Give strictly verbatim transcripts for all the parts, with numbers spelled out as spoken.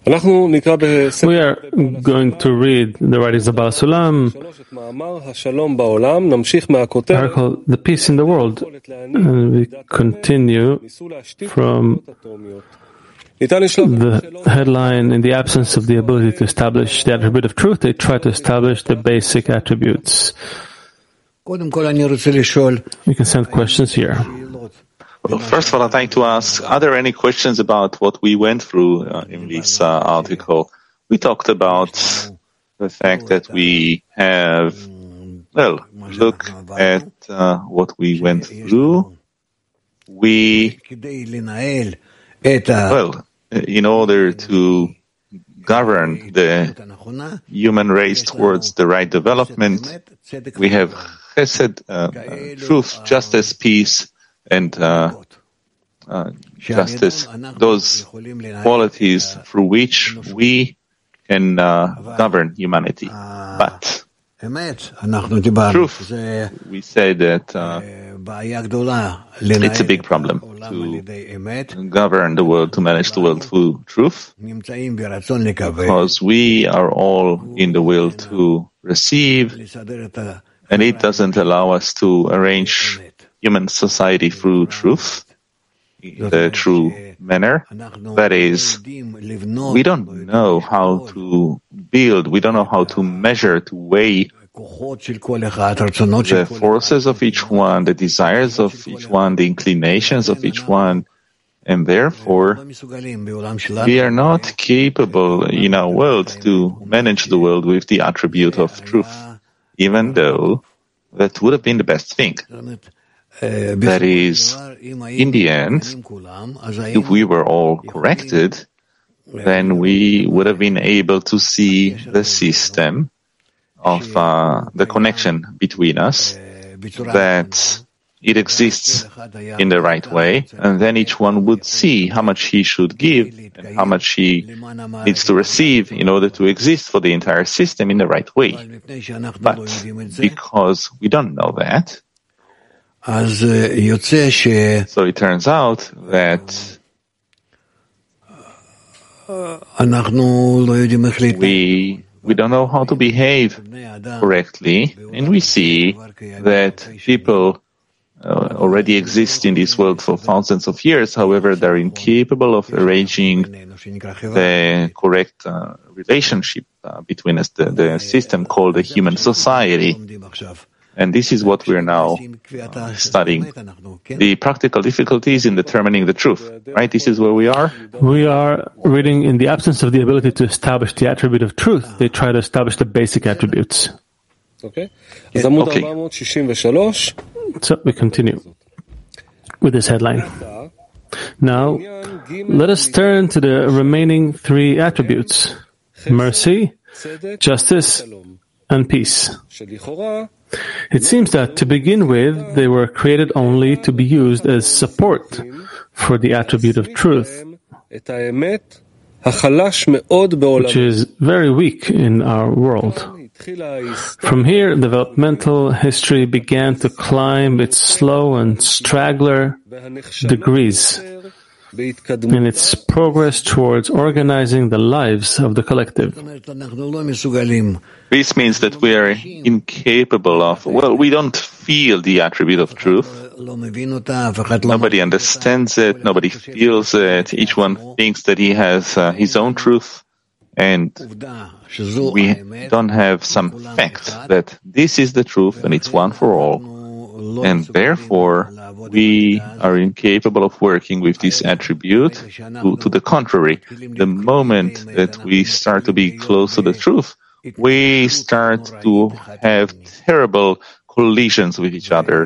We are going to read the writings of Baal Sulam, article The Peace in the World, and we continue from the headline, in the absence of the ability to establish the attribute of truth, they try to establish the basic attributes. You can send questions here. Well, first of all, I'd like to ask, are there any questions about what we went through uh, in this uh, article? We talked about the fact that we have, well, look at uh, what we went through. We, well, in order to govern the human race towards the right development, we have chesed, uh, uh, truth, justice, peace, and uh, uh, justice, those qualities through which we can uh, govern humanity. But truth, we say that uh, it's a big problem to govern the world, to manage the world through truth, because we are all in the will to receive, and it doesn't allow us to arrange human society through truth, the true manner. That is, we don't know how to build, we don't know how to measure, to weigh the forces of each one, the desires of each one, the inclinations of each one, and therefore we are not capable in our world to manage the world with the attribute of truth, even though that would have been the best thing. That is, in the end, if we were all corrected, then we would have been able to see the system of uh, the connection between us, that it exists in the right way, and then each one would see how much he should give and how much he needs to receive in order to exist for the entire system in the right way. But because we don't know that, so it turns out that we we don't know how to behave correctly, and we see that people uh, already exist in this world for thousands of years. However, they're incapable of arranging the correct uh, relationship uh, between us, the, the system called the human society. And this is what we're now uh, studying. The practical difficulties in determining the truth, right? This is where we are. We are reading, in the absence of the ability to establish the attribute of truth, they try to establish the basic attributes. Okay. Okay. So we continue with this headline. Now, let us turn to the remaining three attributes: mercy, justice, and peace. It seems that, to begin with, they were created only to be used as support for the attribute of truth, which is very weak in our world. From here, developmental history began to climb its slow and straggler degrees in its progress towards organizing the lives of the collective. This means that we are incapable of, well, we don't feel the attribute of truth. Nobody understands it, nobody feels it. Each one thinks that he has uh, his own truth, and we don't have some fact that this is the truth and it's one for all. And therefore, we are incapable of working with this attribute. To, to the contrary, the moment that we start to be close to the truth, we start to have terrible collisions with each other.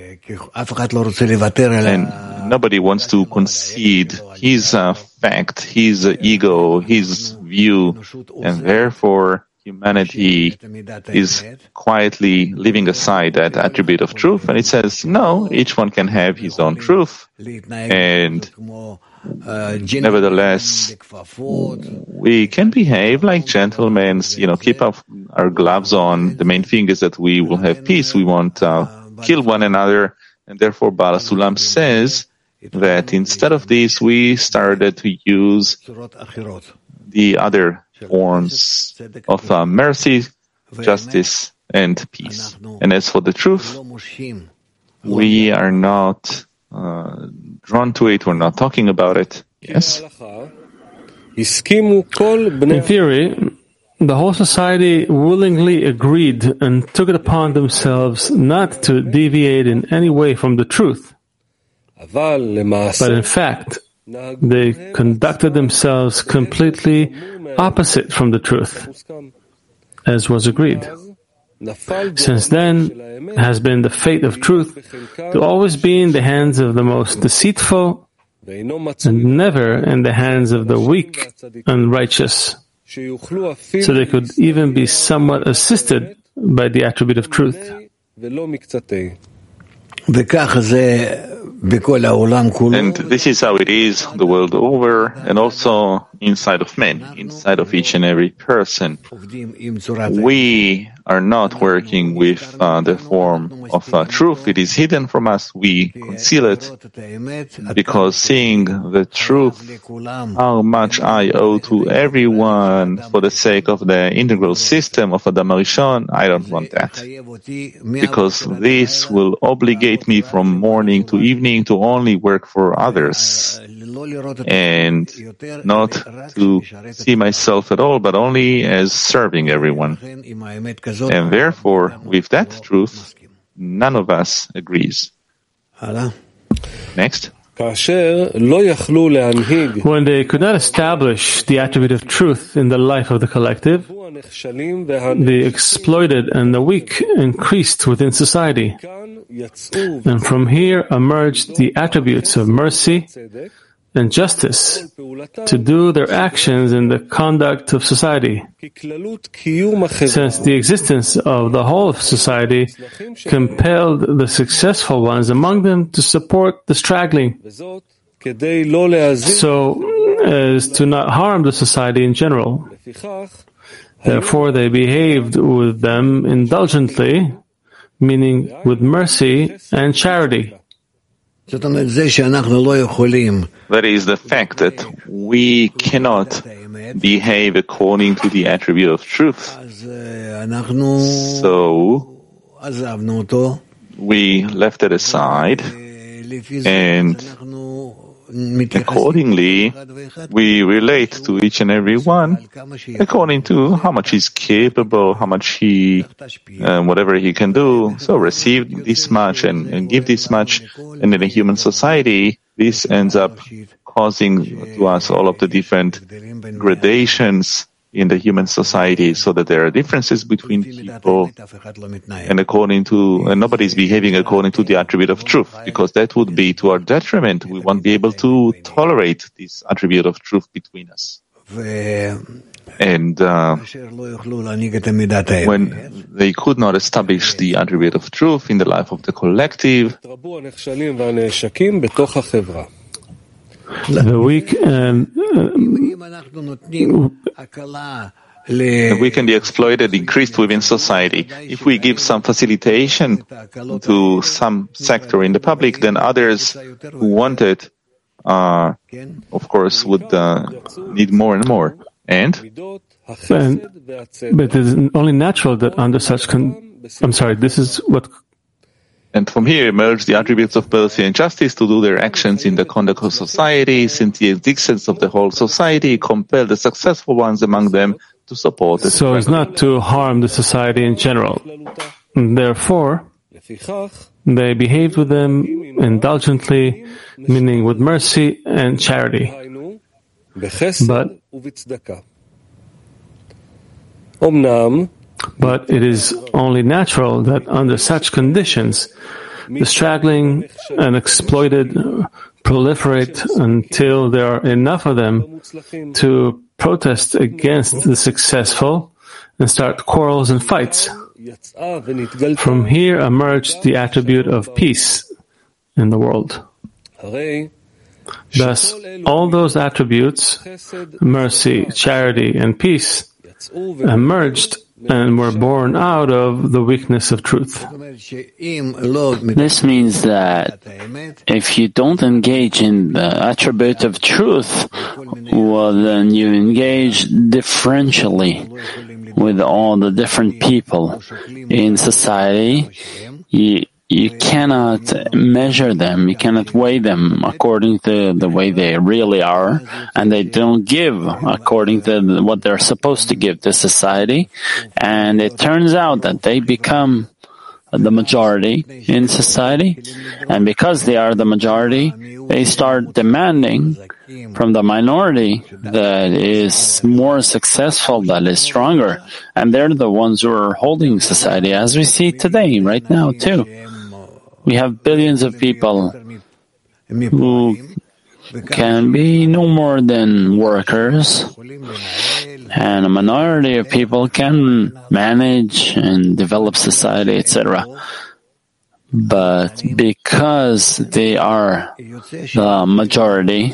And nobody wants to concede his uh, fact, his uh, ego, his view, and therefore humanity is quietly leaving aside that attribute of truth, and it says, no, each one can have his own truth, and nevertheless, we can behave like gentlemen, you know, keep up our gloves on. The main thing is that we will have peace. We won't uh, kill one another, and therefore Baal Sulam says that instead of this, we started to use the other forms of uh, mercy, justice, and peace. And as for the truth, we are not uh, drawn to it, we're not talking about it. Yes? In theory, the whole society willingly agreed and took it upon themselves not to deviate in any way from the truth. But in fact, they conducted themselves completely opposite from the truth, as was agreed. Since then has been the fate of truth to always be in the hands of the most deceitful and never in the hands of the weak and righteous, so they could even be somewhat assisted by the attribute of truth. And this is how it is the world over, and also inside of men, inside of each and every person. We are not working with uh, the form of uh, truth. It is hidden from us. We conceal it because seeing the truth, how much I owe to everyone for the sake of the integral system of Adam Rishon, I don't want that. Because this will obligate me from morning to evening to only work for others and not to see myself at all, but only as serving everyone. And therefore, with that truth, none of us agrees. Next. When they could not establish the attribute of truth in the life of the collective, the exploited and the weak increased within society. And from here emerged the attributes of mercy and justice to do their actions in the conduct of society, since the existence of the whole of society compelled the successful ones among them to support the straggling, so as to not harm the society in general. Therefore, they behaved with them indulgently, meaning with mercy and charity. That is the fact that we cannot behave according to the attribute of truth. So we left it aside, and accordingly we relate to each and every one according to how much he's capable, how much he, uh, whatever he can do. So receive this much and, and give this much. And in a human society, this ends up causing to us all of the different gradations in the human society, so that there are differences between people, and according to, and nobody's behaving according to the attribute of truth, because that would be to our detriment. We won't be able to tolerate this attribute of truth between us. And uh, when they could not establish the attribute of truth in the life of the collective, the weak and the weak and the exploited increased within society. If we give some facilitation to some sector in the public, then others who want it, uh, of course, would uh, need more and more. And? and but it is only natural that under such con- I'm sorry, this is what... And from here emerge the attributes of mercy and justice to do their actions in the conduct of society, since the existence of the whole society compel the successful ones among them to support it. So as not to harm the society in general. And therefore, they behaved with them indulgently, meaning with mercy and charity. But, But it is only natural that under such conditions, the straggling and exploited proliferate until there are enough of them to protest against the successful and start quarrels and fights. From here emerged the attribute of peace in the world. Thus, all those attributes, mercy, charity, and peace, emerged and were born out of the weakness of truth. This means that if you don't engage in the attribute of truth, well, then you engage differentially with all the different people in society. You, you cannot measure them, you cannot weigh them according to the way they really are, and they don't give according to what they're supposed to give to society, and it turns out that they become the majority in society, and because they are the majority, they start demanding from the minority that is more successful, that is stronger, and they're the ones who are holding society, as we see today, right now too. We have billions of people who can be no more than workers, and a minority of people can manage and develop society, et cetera. But because they are the majority,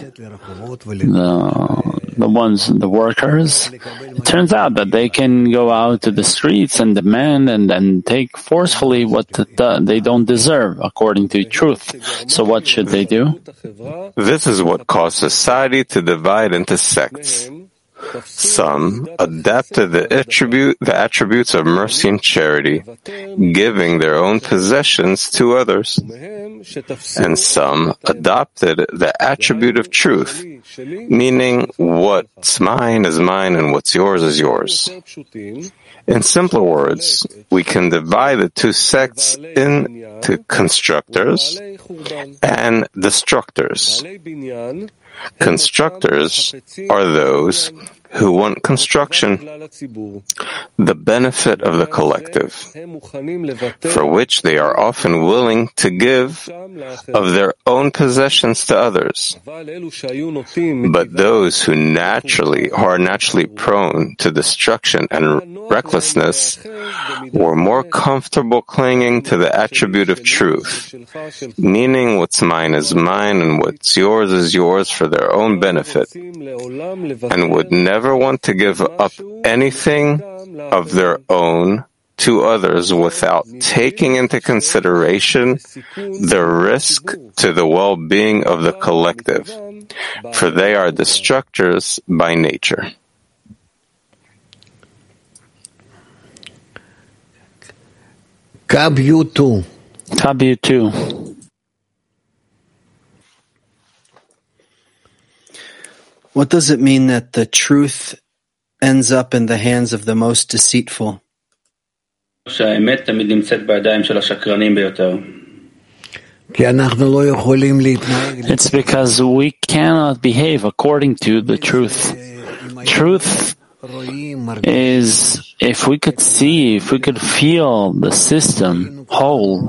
the, the ones, the workers, it turns out that they can go out to the streets and demand and, and take forcefully what the, they don't deserve according to truth. So what should they do? This is what caused society to divide into sects. Some adapted the attribute, the attributes of mercy and charity, giving their own possessions to others. And some adopted the attribute of truth, meaning what's mine is mine and what's yours is yours. In simpler words, we can divide the two sects into constructors and destructors. Constructors are those who want construction, the benefit of the collective, for which they are often willing to give of their own possessions to others. But those who naturally are naturally prone to destruction and recklessness were more comfortable clinging to the attribute of truth, meaning what's mine is mine and what's yours is yours for their own benefit, and would never want to give up anything of their own to others without taking into consideration the risk to the well-being of the collective, for they are destructors by nature. W two. W two. What does it mean that the truth ends up in the hands of the most deceitful? It's because we cannot behave according to the truth. Truth is, if we could see, if we could feel the system whole,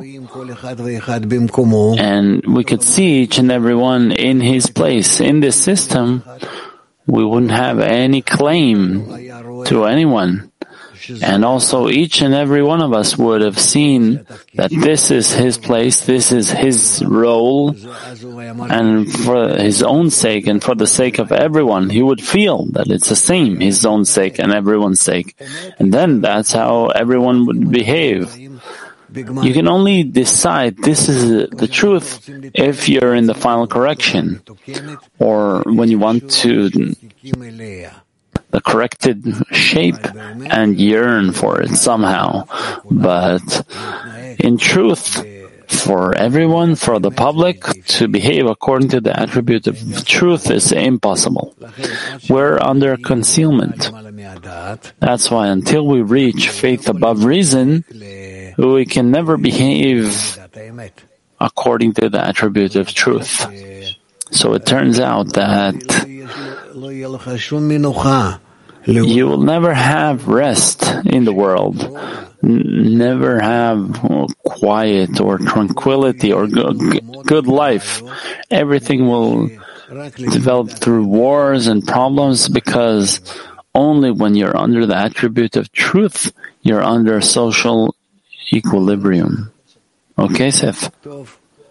and we could see each and every one in his place in this system, we wouldn't have any claim to anyone. And also each and every one of us would have seen that this is his place, this is his role, and for his own sake and for the sake of everyone, he would feel that it's the same, his own sake and everyone's sake. And then that's how everyone would behave. You can only decide this is the truth if you're in the final correction, or when you want to the corrected shape and yearn for it somehow. But in truth, for everyone, for the public, to behave according to the attribute of truth is impossible. We're under concealment. That's why until we reach faith above reason, we can never behave according to the attribute of truth. So it turns out that you will never have rest in the world, N- never have quiet or tranquility or good, good life. Everything will develop through wars and problems, because only when you're under the attribute of truth, you're under social equilibrium. Okay, Seth?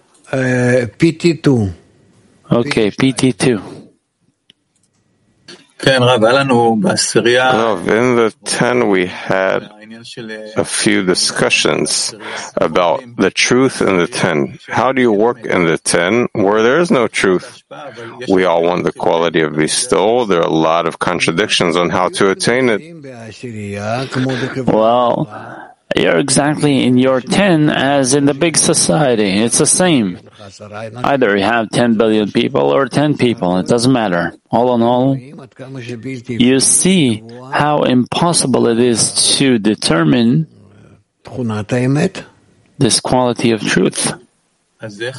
Uh, P T two. Okay, P T two. Rav, in the ten we had a few discussions about the truth in the ten. How do you work in the ten where there is no truth? We all want the quality of bestowal. There are a lot of contradictions on how to attain it. Well, you're exactly in your ten as in the big society. It's the same. Either you have ten billion people or ten people. It doesn't matter. All in all, you see how impossible it is to determine this quality of truth. So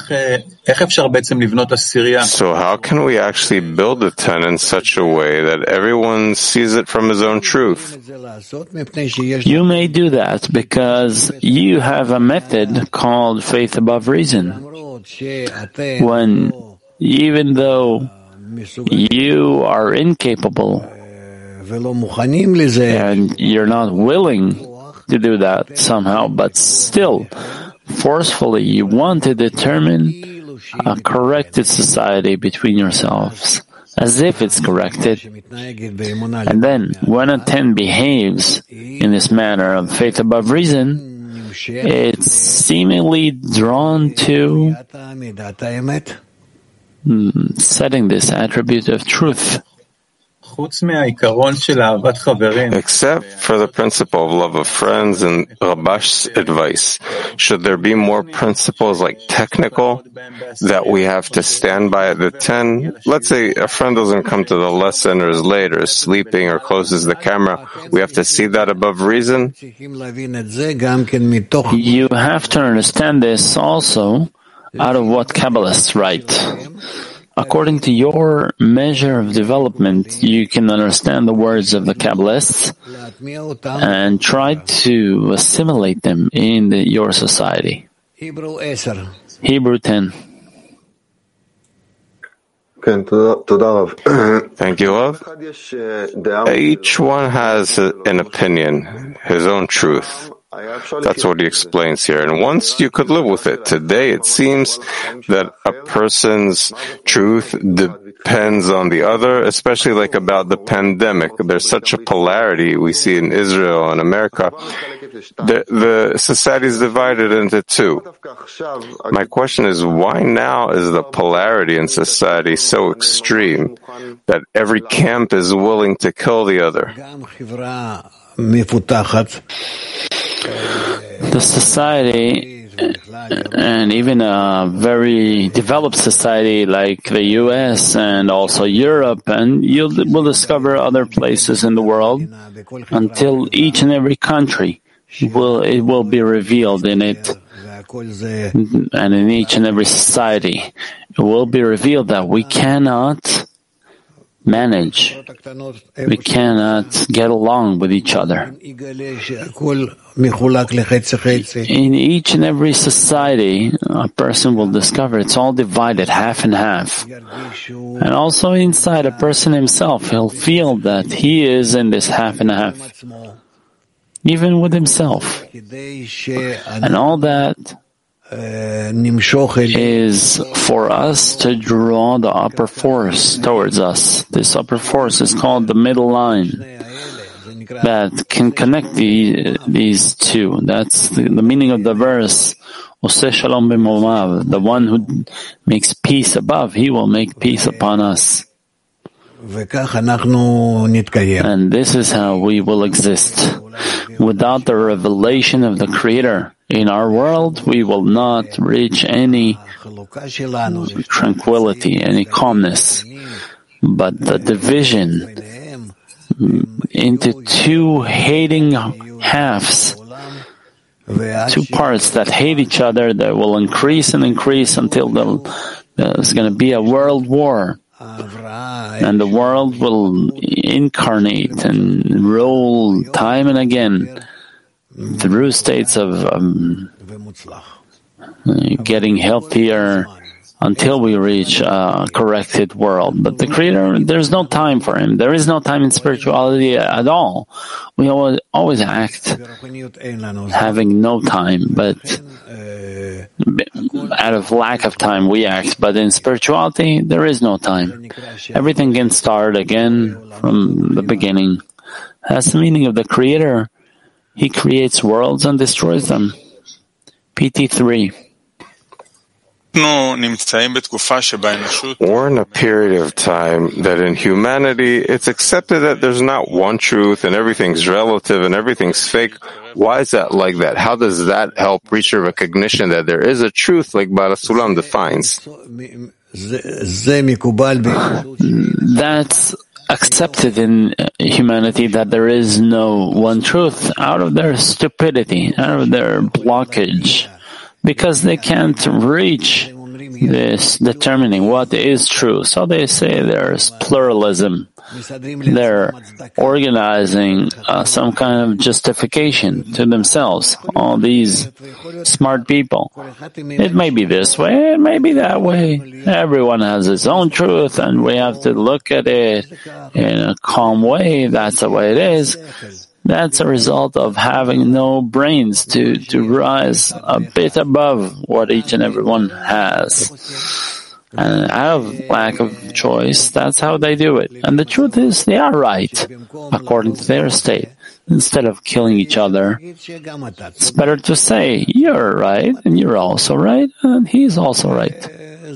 how can we actually build the ten in such a way that everyone sees it from his own truth? You may do that because you have a method called faith above reason. When, even though you are incapable and you're not willing to do that somehow, but still, forcefully, you want to determine a corrected society between yourselves, as if it's corrected. And then, when a ten behaves in this manner of faith above reason, it's seemingly drawn to mm, setting this attribute of truth. Except for the principle of love of friends and Rabash's advice, should there be more principles like technical that we have to stand by at the ten? Let's say a friend doesn't come to the lesson or is late or is sleeping or closes the camera. We have to see that above reason? You have to understand this also out of what Kabbalists write. According to your measure of development, you can understand the words of the Kabbalists and try to assimilate them in the, your society. Hebrew ten. Thank you, Rav. Each one has an opinion, his own truth. That's what he explains here. And once you could live with it. Today it seems that a person's truth depends on the other, especially like about the pandemic. There's such a polarity we see in Israel and America. The, the society is divided into two. My question is, why now is the polarity in society so extreme that every camp is willing to kill the other? The society, and even a very developed society like the U S and also Europe, and you will discover other places in the world, until each and every country will it will be revealed in it, and in each and every society it will be revealed that we cannot manage. We cannot get along with each other. In each and every society, a person will discover it's all divided half and half. And also inside a person himself, he'll feel that he is in this half and half, even with himself. And all that is for us to draw the upper force towards us. This upper force is called the middle line that can connect the, these two. That's the, the meaning of the verse. The one who makes peace above, he will make peace upon us. And this is how we will exist. Without the revelation of the Creator in our world, we will not reach any tranquility, any calmness. But the division into two hating halves, two parts that hate each other, that will increase and increase until there's going to be a world war. And the world will incarnate and roll time and again through states of um, getting healthier until we reach a corrected world. But the Creator, there's no time for Him. There is no time in spirituality at all. We always, always act having no time, but Out of lack of time, we act. But in spirituality, there is no time. Everything can start again from the beginning. That's the meaning of the Creator. He creates worlds and destroys them. P T three. We're in a period of time that in humanity it's accepted that there's not one truth and everything's relative and everything's fake. Why is that like that? How does that help reach the recognition that there is a truth like Baal HaSulam defines? That's accepted in humanity, that there is no one truth, out of their stupidity, out of their blockage, because they can't reach this determining what is true. So they say there's pluralism. They're organizing uh, some kind of justification to themselves, all these smart people. It may be this way, it may be that way. Everyone has his own truth, and we have to look at it in a calm way. That's the way it is. That's a result of having no brains to, to rise a bit above what each and every one has. And out of lack of choice, that's how they do it. And the truth is, they are right, according to their state. Instead of killing each other, it's better to say, you're right, and you're also right, and he's also right.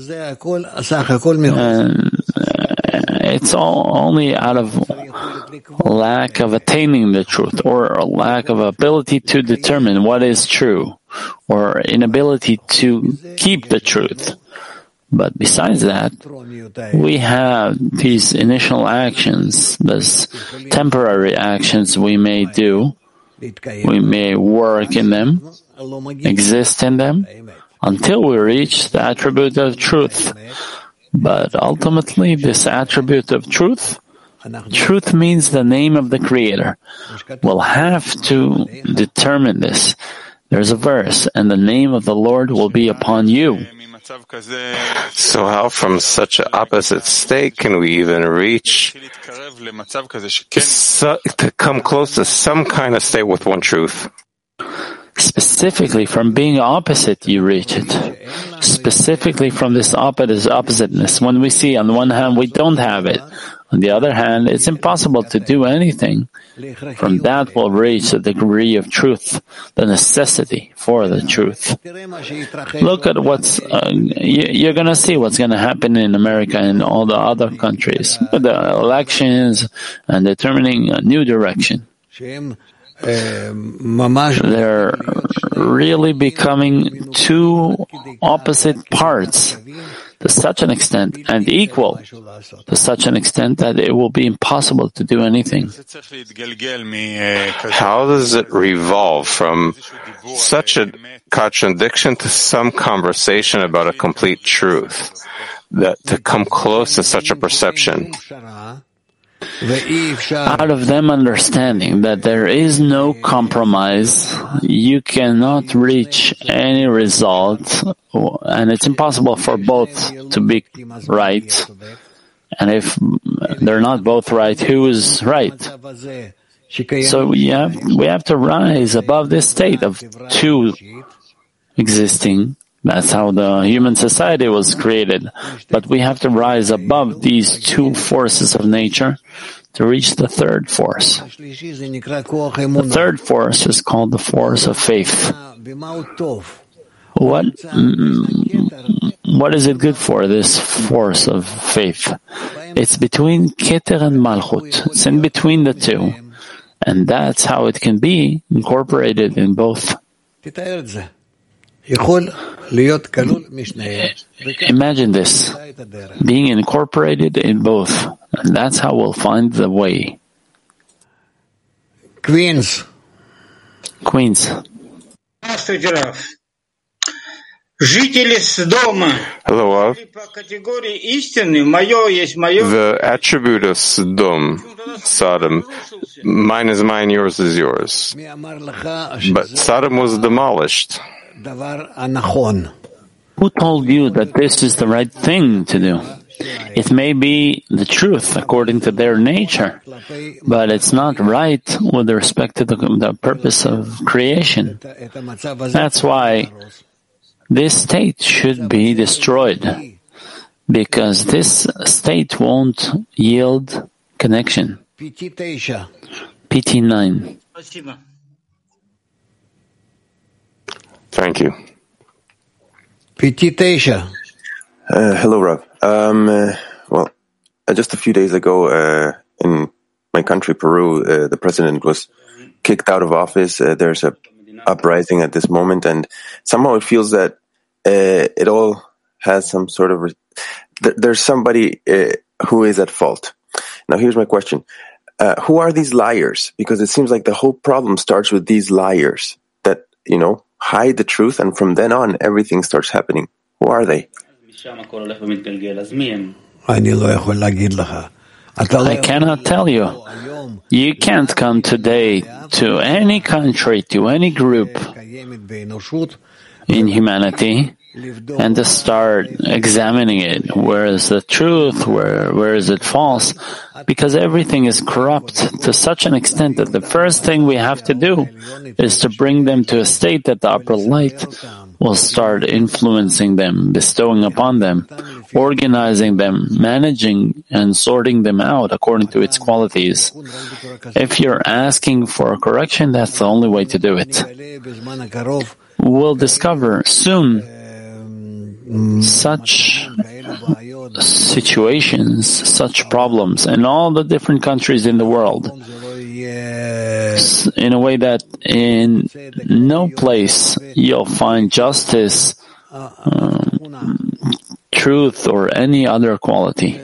And it's all only out of lack of attaining the truth, or a lack of ability to determine what is true, or inability to keep the truth. But besides that, we have these initial actions, these temporary actions we may do. We may work in them, exist in them, until we reach the attribute of truth. But ultimately, this attribute of truth, truth means the name of the Creator. We'll have to determine this. There's a verse, and the name of the Lord will be upon you. So how from such an opposite state can we even reach so, to come close to some kind of state with one truth? Specifically from being opposite, you reach it. Specifically from this oppositeness. When we see on the one hand we don't have it, on the other hand it's impossible to do anything. From that we'll reach the degree of truth, the necessity for the truth. Look at what's, uh, you're going to see what's going to happen in America and all the other countries, with the elections and determining a new direction. They're really becoming two opposite parts to such an extent, and equal to such an extent that it will be impossible to do anything. How does it revolve from such a contradiction to some conversation about a complete truth, that to come close to such a perception? Out of them understanding that there is no compromise, you cannot reach any result, and it's impossible for both to be right. And if they're not both right, who is right? So we have, we have to rise above this state of two existing. That's how the human society was created. But we have to rise above these two forces of nature to reach the third force. The third force is called the force of faith. What, what is it good for, this force of faith? It's between Keter and Malchut. It's in between the two. And that's how it can be incorporated in both. Imagine this, being incorporated in both, and that's how we'll find the way. Queens. Queens. Hello, Av. The attribute of Sodom, Sodom, mine is mine, yours is yours. But Sodom was demolished. Who told you that this is the right thing to do? It may be the truth according to their nature, but it's not right with respect to the, the purpose of creation. That's why this state should be destroyed, because this state won't yield connection. P T nine. Thank you. P T nine. Uh, hello, Rav. Um, uh, well, uh, just a few days ago, uh, in my country, Peru, uh, the president was kicked out of office. Uh, there's a uprising at this moment, and somehow it feels that uh, it all has some sort of. Re- th- there's somebody uh, who is at fault. Now, here's my question: uh, who are these liars? Because it seems like the whole problem starts with these liars that you know hide the truth, and from then on, everything starts happening. Who are they? I cannot tell you. You can't come today to any country, to any group in humanity, and to start examining it. Where is the truth? Where where is it false? Because everything is corrupt to such an extent that the first thing we have to do is to bring them to a state that the upper light will start influencing them, bestowing upon them, organizing them, managing and sorting them out according to its qualities. If you're asking for a correction, that's the only way to do it. We'll discover soon such situations, such problems in all the different countries in the world, in a way that in no place you'll find justice, um, truth, or any other quality.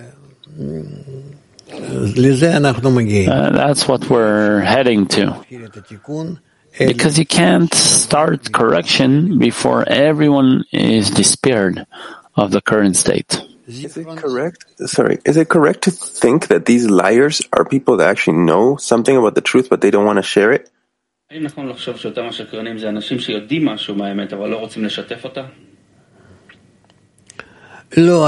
Uh, that's what we're heading to. Because you can't start correction before everyone is despaired of the current state. Is it correct? Sorry, is it correct to think that these liars are people that actually know something about the truth, but they don't want to share it? No,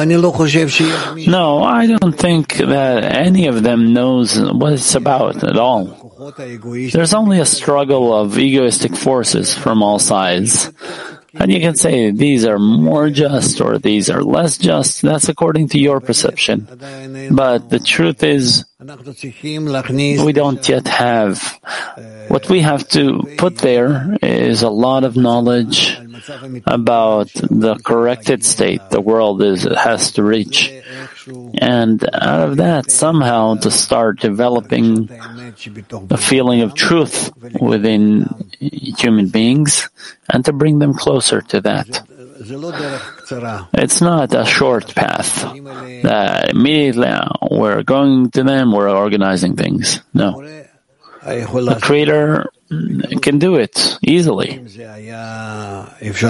I don't think that any of them knows what it's about at all. There's only a struggle of egoistic forces from all sides. And you can say these are more just or these are less just. That's according to your perception. But the truth is, we don't yet have. What we have to put there is a lot of knowledge about the corrected state the world is has to reach. And out of that, somehow to start developing a feeling of truth within human beings and to bring them closer to that. It's not a short path that immediately we're going to them, we're organizing things. No. The Creator can do it easily. If,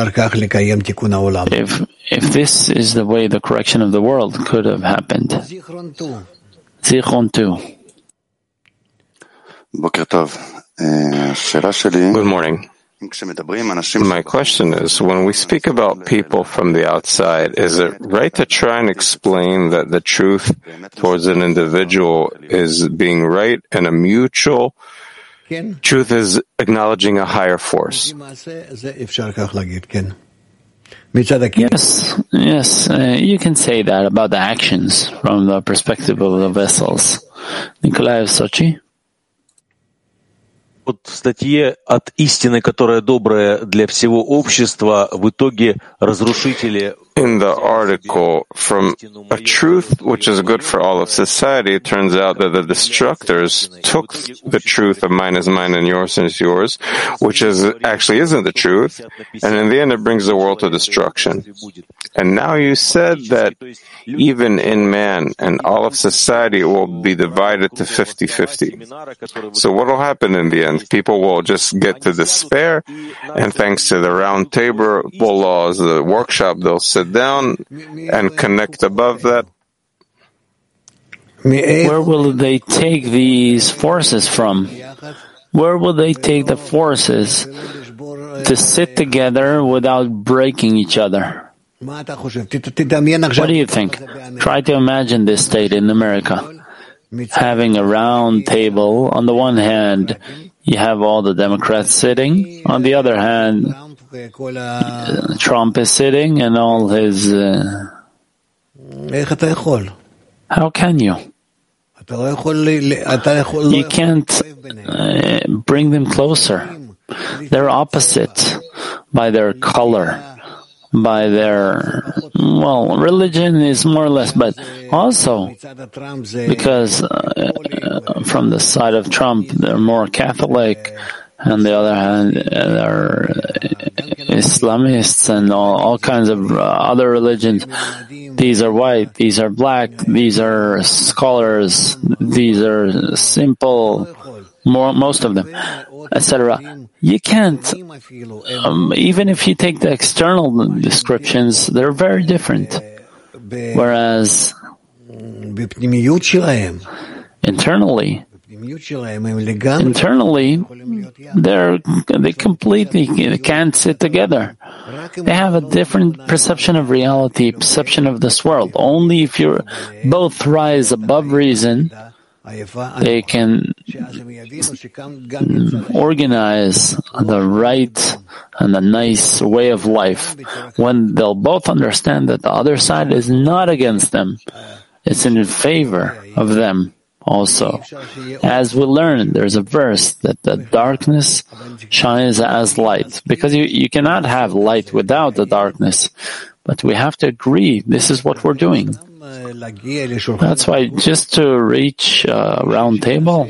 if this is the way the correction of the world could have happened. Zichron too. Good morning. My question is, when we speak about people from the outside, is it right to try and explain that the truth towards an individual is being right and a mutual truth is acknowledging a higher force? Yes, yes, uh, you can say that about the actions from the perspective of the vessels. Nikolaev Sochi? Вот в статье «От истины, которая добрая для всего общества» в итоге разрушители. In the article, from a truth which is good for all of society, it turns out that the destructors took the truth of mine is mine and yours is yours, which is actually isn't the truth, and in the end it brings the world to destruction. And now you said that even in man and all of society will be divided to fifty-fifty. So what will happen in the end? People will just get to despair, and thanks to the round table laws, the workshop, they'll sit down and connect above that. Where will they take these forces from? Where will they take the forces to sit together without breaking each other? What do you think? Try to imagine this state in America. having a round table. On the one hand, you have all the Democrats sitting. On the other hand, Trump is sitting and all his... Uh, how can you? You can't uh, bring them closer. They're opposite by their color, by their, well, religion is more or less, but also because uh, from the side of Trump, they're more Catholic. On the other hand, they're Islamists and all, all kinds of uh, other religions. These are white, these are black, these are scholars, these are simple, more, most of them, et cetera. You can't, um, even if you take the external descriptions, they're very different. Whereas internally, Internally, they're, they completely can't sit together. They have a different perception of reality, perception of this world. Only if you both rise above reason, they can organize the right and the nice way of life. When they'll both understand that the other side is not against them, it's in favor of them. Also, as we learn, there's a verse that the darkness shines as light, because you, you cannot have light without the darkness. But we have to agree, this is what we're doing. That's why just to reach a round table,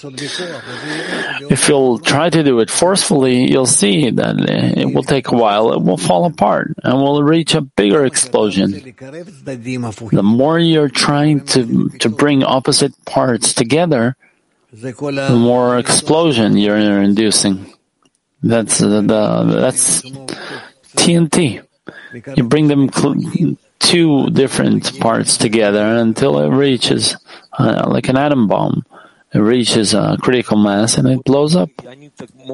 if you'll try to do it forcefully, you'll see that it will take a while, it will fall apart, and we'll reach a bigger explosion. The more you're trying to, to bring opposite parts together, the more explosion you're inducing. That's, the, the, that's T N T. You bring them cl- two different parts together until it reaches, uh, like an atom bomb, it reaches a critical mass and it blows up. Can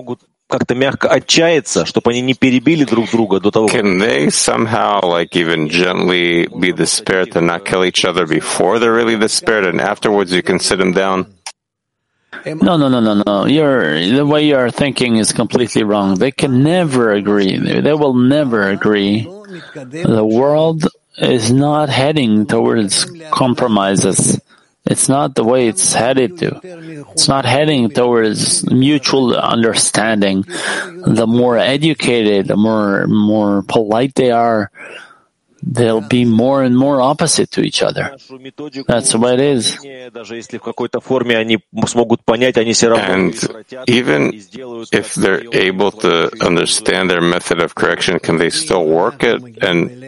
they somehow, like, even gently be the spirit and not kill each other before they're really the spirit, and afterwards you can sit them down? No, no, no, no, no. You're, the way you're thinking is completely wrong. They can never agree. They, they will never agree. The world is not heading towards compromises. It's not the way it's headed to. It's not heading towards mutual understanding. The more educated, the more, more polite they are, they'll be more and more opposite to each other. That's the way it is. And even if they're able to understand their method of correction, can they still work it? And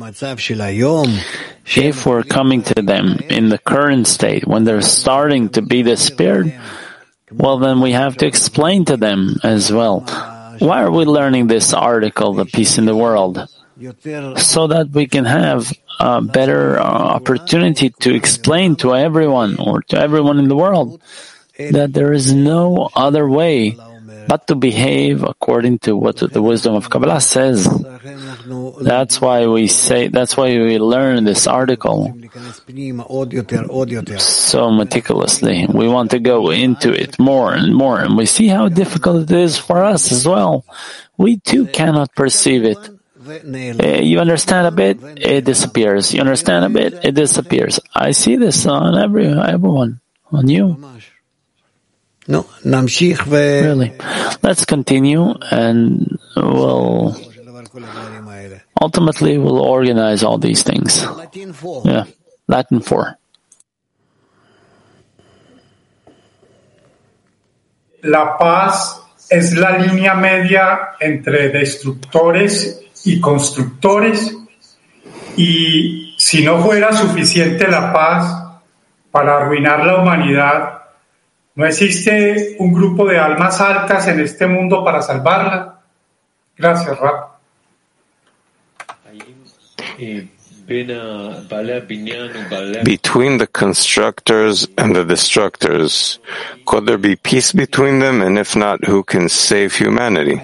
if we're coming to them in the current state, when they're starting to be the spirit, well, then we have to explain to them as well. Why are we learning this article, The Peace in the World? So that we can have a better opportunity to explain to everyone or to everyone in the world that there is no other way but to behave according to what the wisdom of Kabbalah says. That's why we say, that's why we learn this article so meticulously. We want to go into it more and more, and we see how difficult it is for us as well. We too cannot perceive it. Uh, you understand a bit, it disappears. You understand a bit, it disappears. I see this on every everyone, on you. Really. Let's continue, and we'll ultimately we'll organize all these things. Yeah, Latin four. La paz es la línea media entre destructores y constructores, y si no fuera suficiente la paz para arruinar la humanidad, ¿no existe un grupo de almas altas en este mundo para salvarla? Gracias, Rab. Between the constructors and the destructors, could there be peace between them? And if not, who can save humanity?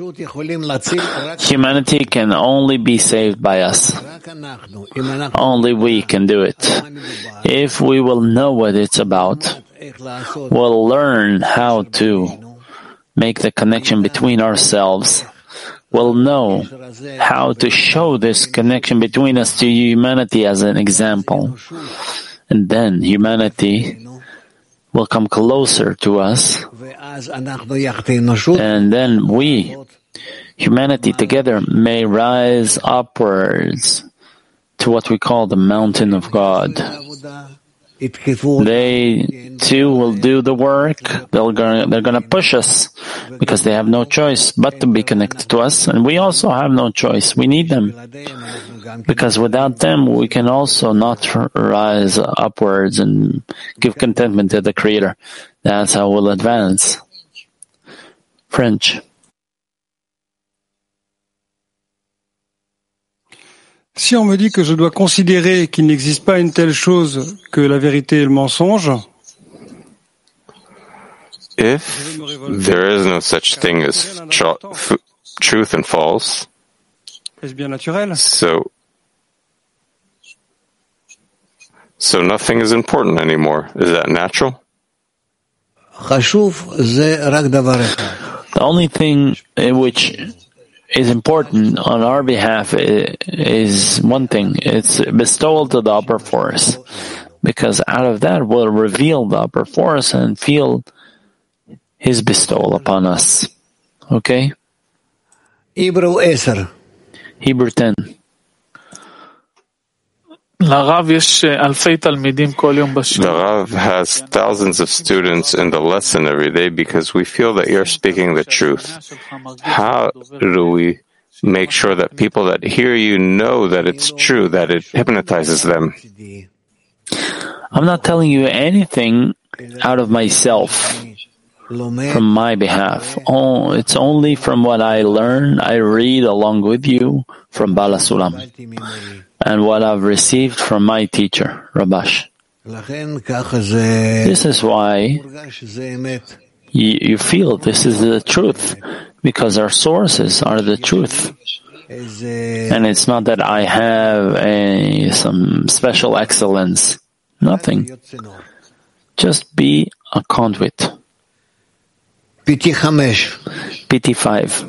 Humanity can only be saved by us. Only we can do it. If we will know what it's about, we'll learn how to make the connection between ourselves. We'll know how to show this connection between us to humanity as an example. And then humanity will come closer to us. And then we, humanity together, may rise upwards to what we call the mountain of God. They too will do the work. They're going, they're going to push us because they have no choice but to be connected to us. And we also have no choice. We need them. Because without them, we can also not rise upwards and give contentment to the Creator. That's how we'll advance. French. Si on me dit que je dois considérer qu'il n'existe pas une telle chose que la vérité et le mensonge, if there is no such thing as tr- f- truth and false, est-ce bien naturel? So, so nothing is important anymore. Is that natural? The only thing in which is important on our behalf is one thing. It's bestowal to the upper force. Because out of that we'll reveal the upper force and feel his bestowal upon us. Okay? Hebrew ten. Hebrew ten. The Rav has thousands of students in the lesson every day because we feel that you're speaking the truth. How do we make sure that people that hear you know that it's true, that it hypnotizes them? I'm not telling you anything out of myself, from my behalf. Oh, it's only from what I learn, I read along with you from Bala Sulam, and what I've received from my teacher, Rabash. This is why you, you feel this is the truth, because our sources are the truth. And it's not that I have a, some special excellence. Nothing. Just be a conduit. P T five. P T five.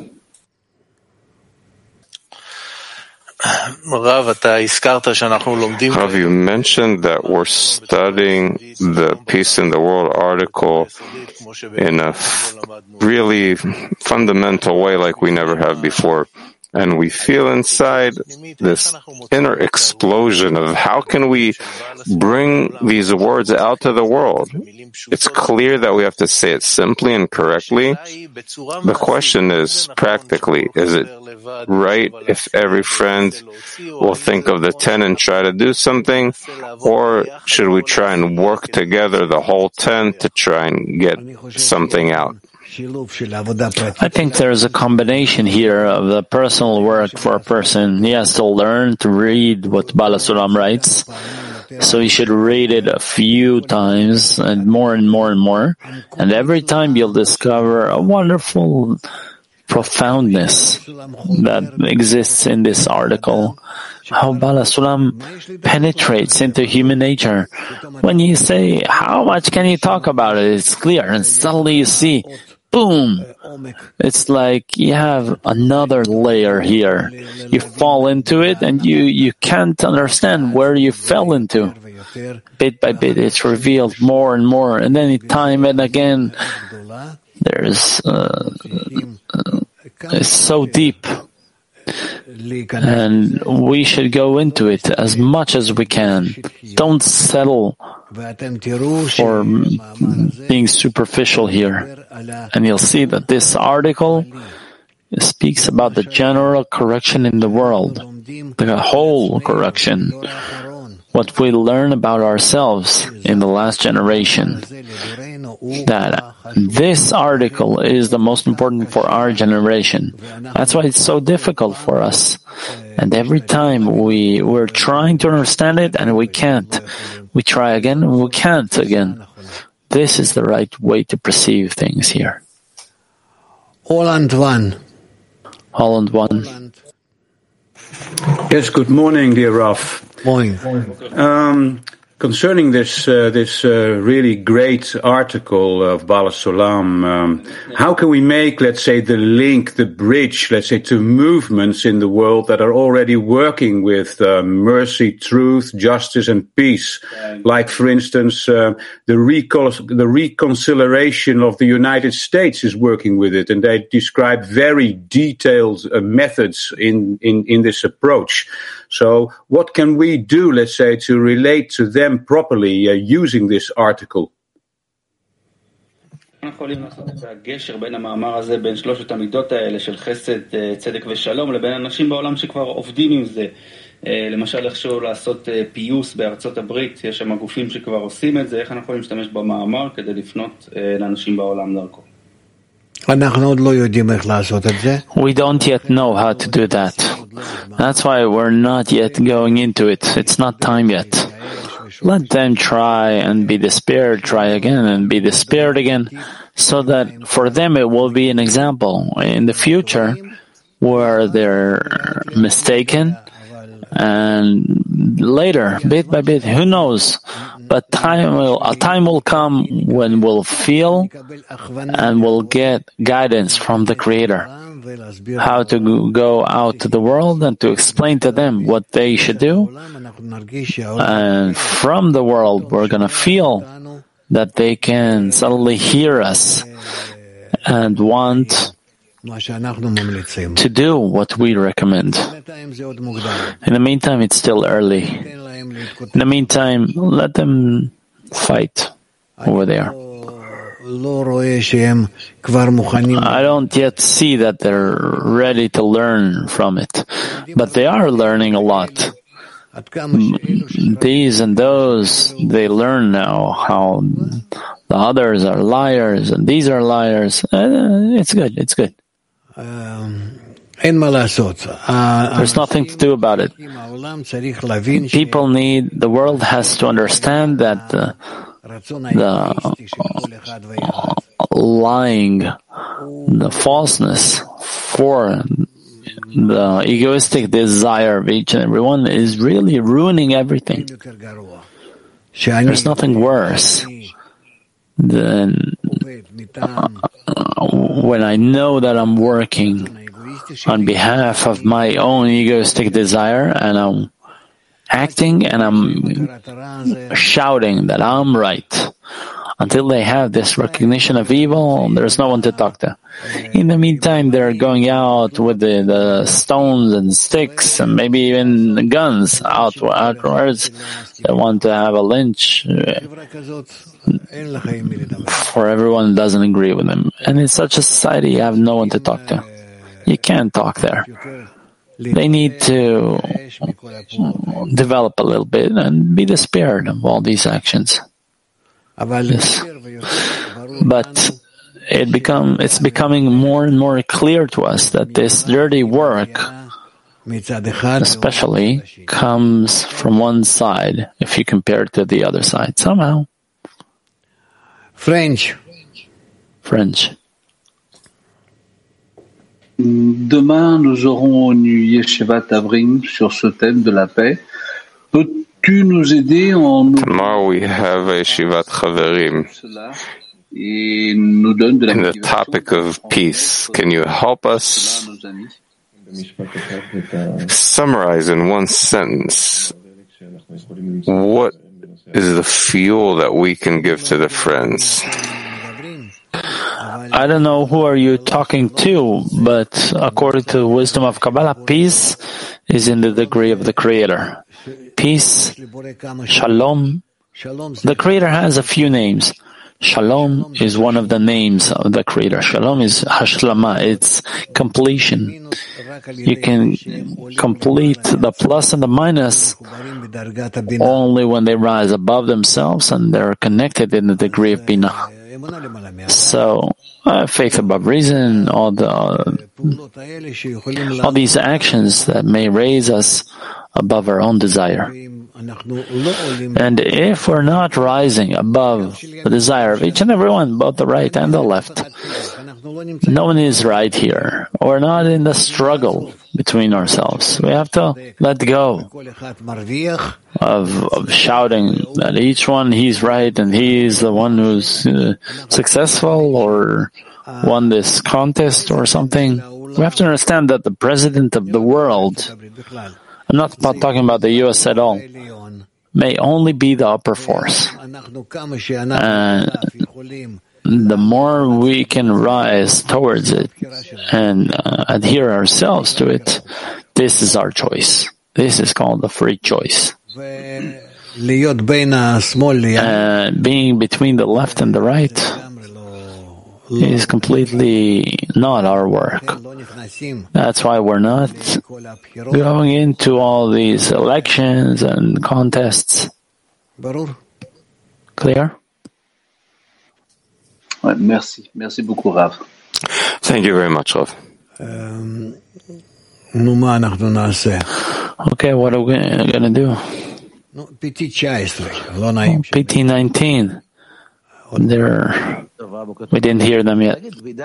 Rav, you mentioned that we're studying the Peace in the World article in a f- really fundamental way like we never have before. And we feel inside this inner explosion of how can we bring these words out to the world? It's clear that we have to say it simply and correctly. The question is, practically, is it right if every friend will think of the ten and try to do something? Or should we try and work together, the whole ten, to try and get something out? I think there's a combination here of the personal work for a person. He has to learn to read what Bala Sulam writes. So he should read it a few times and more and more and more. And every time you'll discover a wonderful profoundness that exists in this article. How Bala Sulam penetrates into human nature. When you say, how much can you talk about it? It's clear. And suddenly you see, boom! It's like you have another layer here. You fall into it and you, you can't understand where you fell into. Bit by bit, it's revealed more and more. And then time and again, there's, uh, uh, it's so deep. And we should go into it as much as we can. Don't settle for being superficial here. And you'll see that this article speaks about the general correction in the world, the whole correction. what we learn about ourselves in the last generation, that this article is the most important for our generation. That's why it's so difficult for us. And every time we, we're trying to understand it and we can't. We try again and we can't again. This is the right way to perceive things here. Holland one. Holland one. Yes, good morning, dear Rav. Morning. Um, concerning this uh, this uh, really great article of Baal Solam, um, how can we make, let's say, the link, the bridge, let's say, to movements in the world that are already working with uh, mercy, truth, justice, and peace? Like, for instance, uh, the, recon- the reconciliation of the United States is working with it, and they describe very detailed uh, methods in, in, in this approach. So what can we do, let's say, to relate to them properly uh, using this article? יכולים לעשות את הגשר בין המאמר הזה, בין שלושת המידות האלה של חסד, צדק ושלום, לבין אנשים בעולם שכבר עובדים עם זה. למשל, איכשהו לעשות פיוס בארצות הברית, יש שם גופים שכבר עושים את זה, איך אנחנו יכולים להשתמש במאמר כדי לפנות לאנשים בעולם דרכו? We don't yet know how to do that. That's why we're not yet going into it. It's not time yet. Let them try and be despaired, try again and be despaired again, so that for them it will be an example in the future where they're mistaken, and later, bit by bit, who knows? But time will, a time will come when we'll feel and we'll get guidance from the Creator, how to go out to the world and to explain to them what they should do. And from the world, we're going to feel that they can suddenly hear us and want to do what we recommend. In the meantime, it's still early. In the meantime, let them fight over there. I don't yet see that they're ready to learn from it, but they are learning a lot. These and those, they learn now how the others are liars and these are liars. Uh, it's good, it's good. There's nothing to do about it. People need, the world has to understand that the, the lying, the falseness for the egoistic desire of each and every one is really ruining everything. There's nothing worse than uh, when I know that I'm working on behalf of my own egoistic desire and I'm acting and I'm shouting that I'm right. Until they have this recognition of evil, there's no one to talk to. In the meantime, they're going out with the, the stones and sticks and maybe even guns out, outwards. They want to have a lynch for everyone who doesn't agree with them. And in such a society, you have no one to talk to. You can't talk there. They need to develop a little bit and be despaired of all these actions. Yes. But it become, it's becoming more and more clear to us that this dirty work especially comes from one side if you compare it to the other side, somehow. French. French. Demain, nous aurons une Yeshivat Avrim sur ce thème de la paix. Peux-tu nous aider en... Tomorrow we have a Yeshivat Chaverim in the topic of peace. Can you help us summarize in one sentence what is the fuel that we can give to the friends? I don't know who are you talking to, but according to the wisdom of Kabbalah, peace is in the degree of the Creator. Peace, Shalom. The Creator has a few names. Shalom is one of the names of the Creator. Shalom is Hashlama, it's completion. You can complete the plus and the minus only when they rise above themselves and they're connected in the degree of Binah. So, uh, faith above reason, all the uh, all these actions that may raise us above our own desire. And if we're not rising above the desire of each and every one, both the right and the left, no one is right here. We're not in the struggle between ourselves. We have to let go of, of shouting that each one, he's right and he's the one who's uh, successful or won this contest or something. We have to understand that the president of the world, I'm not about talking about the U S at all, may only be the upper force. And the more we can rise towards it and uh, adhere ourselves to it, this is our choice. This is called the free choice. Uh, being between the left and the right is completely not our work. That's why we're not going into all these elections and contests. Clear? Merci. Merci beaucoup, Rav. Thank you very much, Rav. Okay, what are we going to do? P T nineteen. They're, we didn't hear them yet. Tell me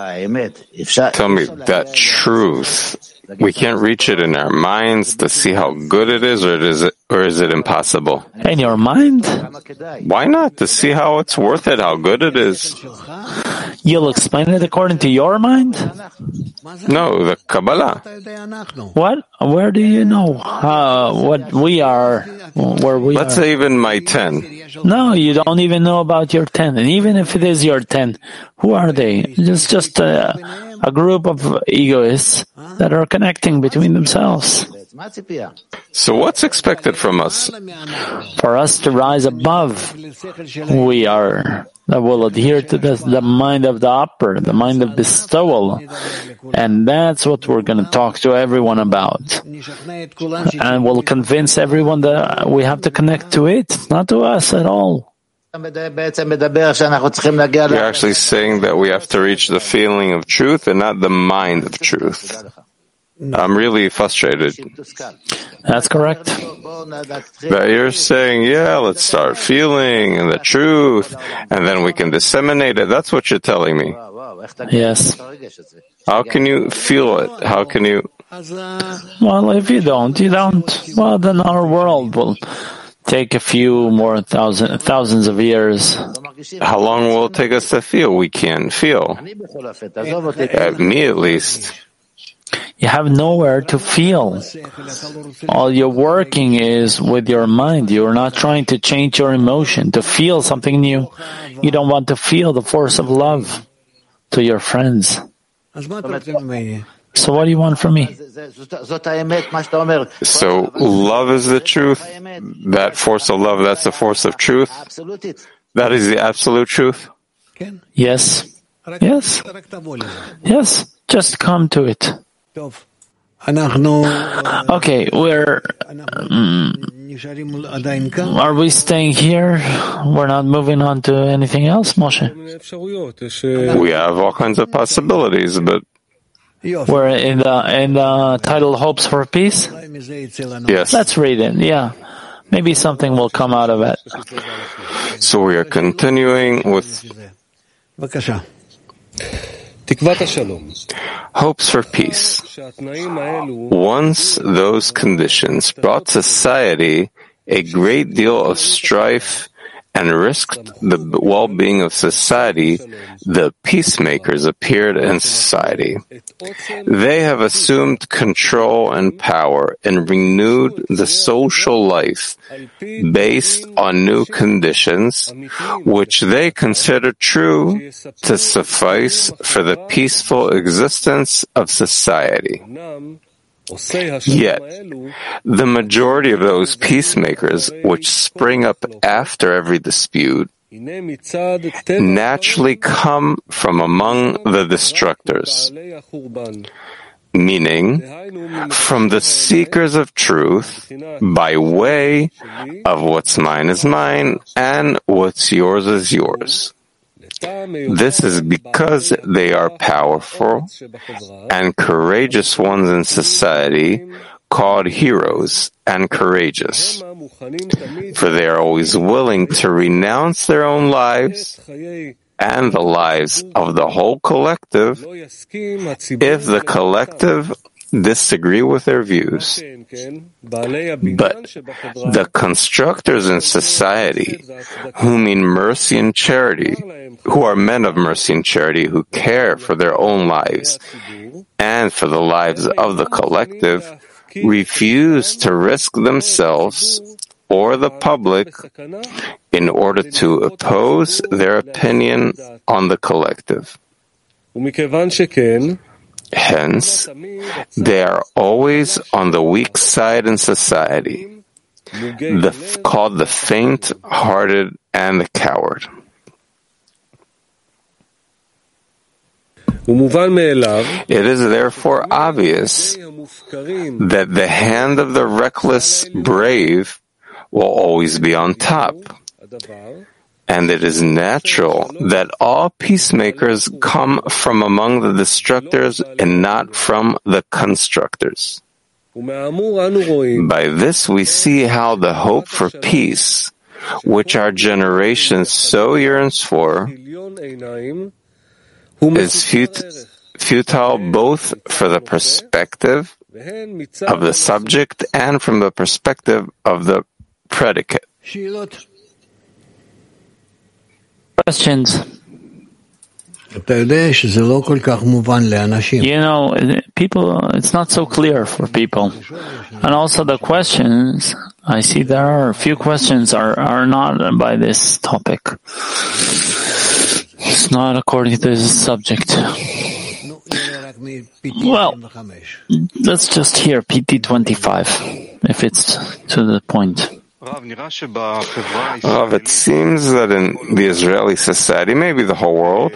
that truth. We can't reach it in our minds to see how good it is, or is it, or is it impossible? In your mind? Why not? To see how it's worth it, how good it is. You'll explain it according to your mind? No, the Kabbalah. What? Where do you know uh, what we are, where we Let's are? say even my ten. No, you don't even know about your ten. And even if it is your ten, who are they? It's just a, a group of egoists that are connecting between themselves. So what's expected from us? For us to rise above who we are, that will adhere to the, the mind of the upper, the mind of bestowal. And that's what we're going to talk to everyone about. And we'll convince everyone that we have to connect to it, not to us at all. You're actually saying that we have to reach the feeling of truth and not the mind of truth. I'm really frustrated. That's correct. That you're saying, yeah, let's start feeling the truth, and then we can disseminate it. That's what you're telling me. Yes. How can you feel it? How can you? Well, if you don't, you don't. Well, then our world will take a few more thousand, thousands of years. How long will it take us to feel? We can't feel. At me, at least. You have nowhere to feel. All you're working is with your mind. You're not trying to change your emotion, to feel something new. You don't want to feel the force of love to your friends. So what do you want from me? So love is the truth? That force of love, that's the force of truth? That is the absolute truth? Yes. Yes. Yes. Just come to it. Okay, we're... Um, are we staying here? We're not moving on to anything else, Moshe? We have all kinds of possibilities, but... We're in the, in the title Hopes for Peace? Yes. Let's read it, yeah. Maybe something will come out of it. So we are continuing with... Hopes for peace. Once those conditions brought society a great deal of strife and risked the well-being of society, the peacemakers appeared in society. They have assumed control and power and renewed the social life based on new conditions, which they consider true to suffice for the peaceful existence of society. Yet, the majority of those peacemakers which spring up after every dispute naturally come from among the destructors, meaning from the seekers of truth by way of what's mine is mine and what's yours is yours. This is because they are powerful and courageous ones in society, called heroes and courageous, for they are always willing to renounce their own lives and the lives of the whole collective if the collective disagree with their views. But the constructors in society, who mean mercy and charity, who are men of mercy and charity, who care for their own lives and for the lives of the collective, refuse to risk themselves or the public in order to oppose their opinion on the collective. Hence, they are always on the weak side in society, the, called the faint-hearted and the coward. It is therefore obvious that the hand of the reckless brave will always be on top, and it is natural that all peacemakers come from among the destructors and not from the constructors. By this we see how the hope for peace, which our generation so yearns for, is fut- futile both for the perspective of the subject and from the perspective of the predicate. Questions? You know, people, it's not so clear for people. And also the questions, I see there are a few questions are, are not by this topic. It's not according to this subject. Well, let's just hear P T twenty-five, if it's to the point. Rav, it seems that in the Israeli society, maybe the whole world,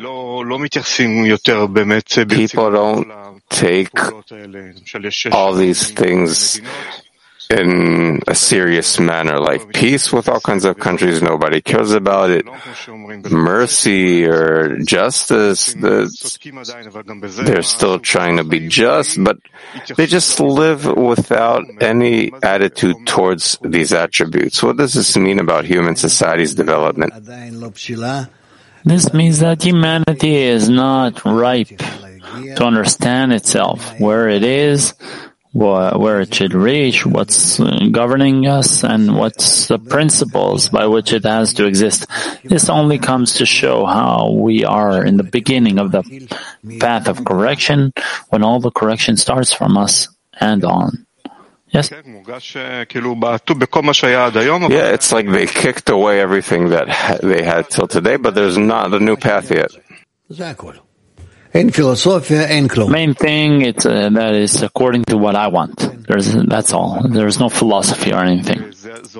people don't take all these things in a serious manner, like peace with all kinds of countries, nobody cares about it. Mercy or justice, the, they're still trying to be just, but they just live without any attitude towards these attributes. What does this mean about human society's development? This means that humanity is not ripe to understand itself, where it is, where it should reach, what's governing us, and what's the principles by which it has to exist. This only comes to show how we are in the beginning of the path of correction, when all the correction starts from us and on. Yes? Yeah, it's like they kicked away everything that they had till today, but there's not a new path yet. Main thing, it's uh, that is according to what I want. There's, that's all. There's no philosophy or anything.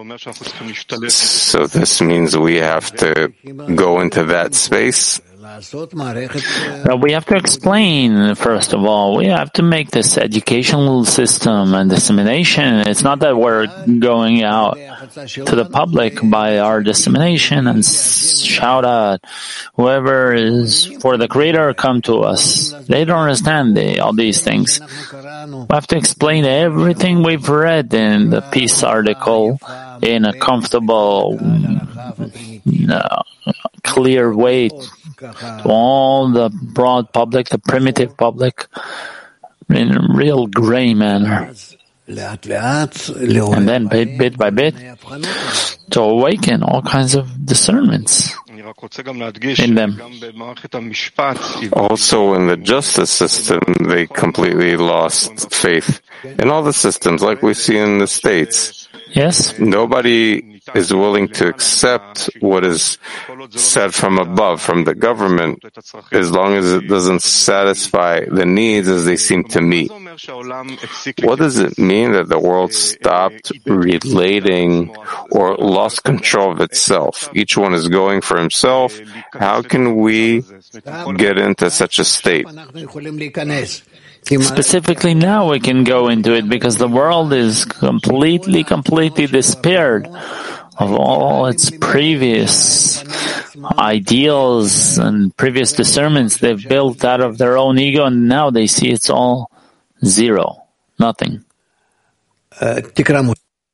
So this means we have to go into that space? Uh, we have to explain, first of all, we have to make this educational system and dissemination. It's not that we're going out to the public by our dissemination and shout out, whoever is for the Creator, come to us. They don't understand the, all these things. We have to explain everything we've read in the peace article in a comfortable, uh, clear way to all the broad public, the primitive public, in a real gray manner. And then bit, bit by bit, to awaken all kinds of discernments in them. Also in the justice system, they completely lost faith in all the systems, like we see in the States. Yes. Nobody is willing to accept what is said from above, from the government, as long as it doesn't satisfy the needs as they seem to meet. What does it mean that the world stopped relating or lost control of itself? Each one is going for himself. How can we get into such a state? Specifically now we can go into it because the world is completely, completely despaired of all its previous ideals and previous discernments they've built out of their own ego, and now they see it's all zero, nothing. Read until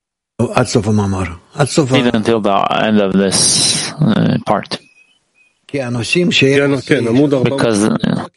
the end of this uh, part. Because uh,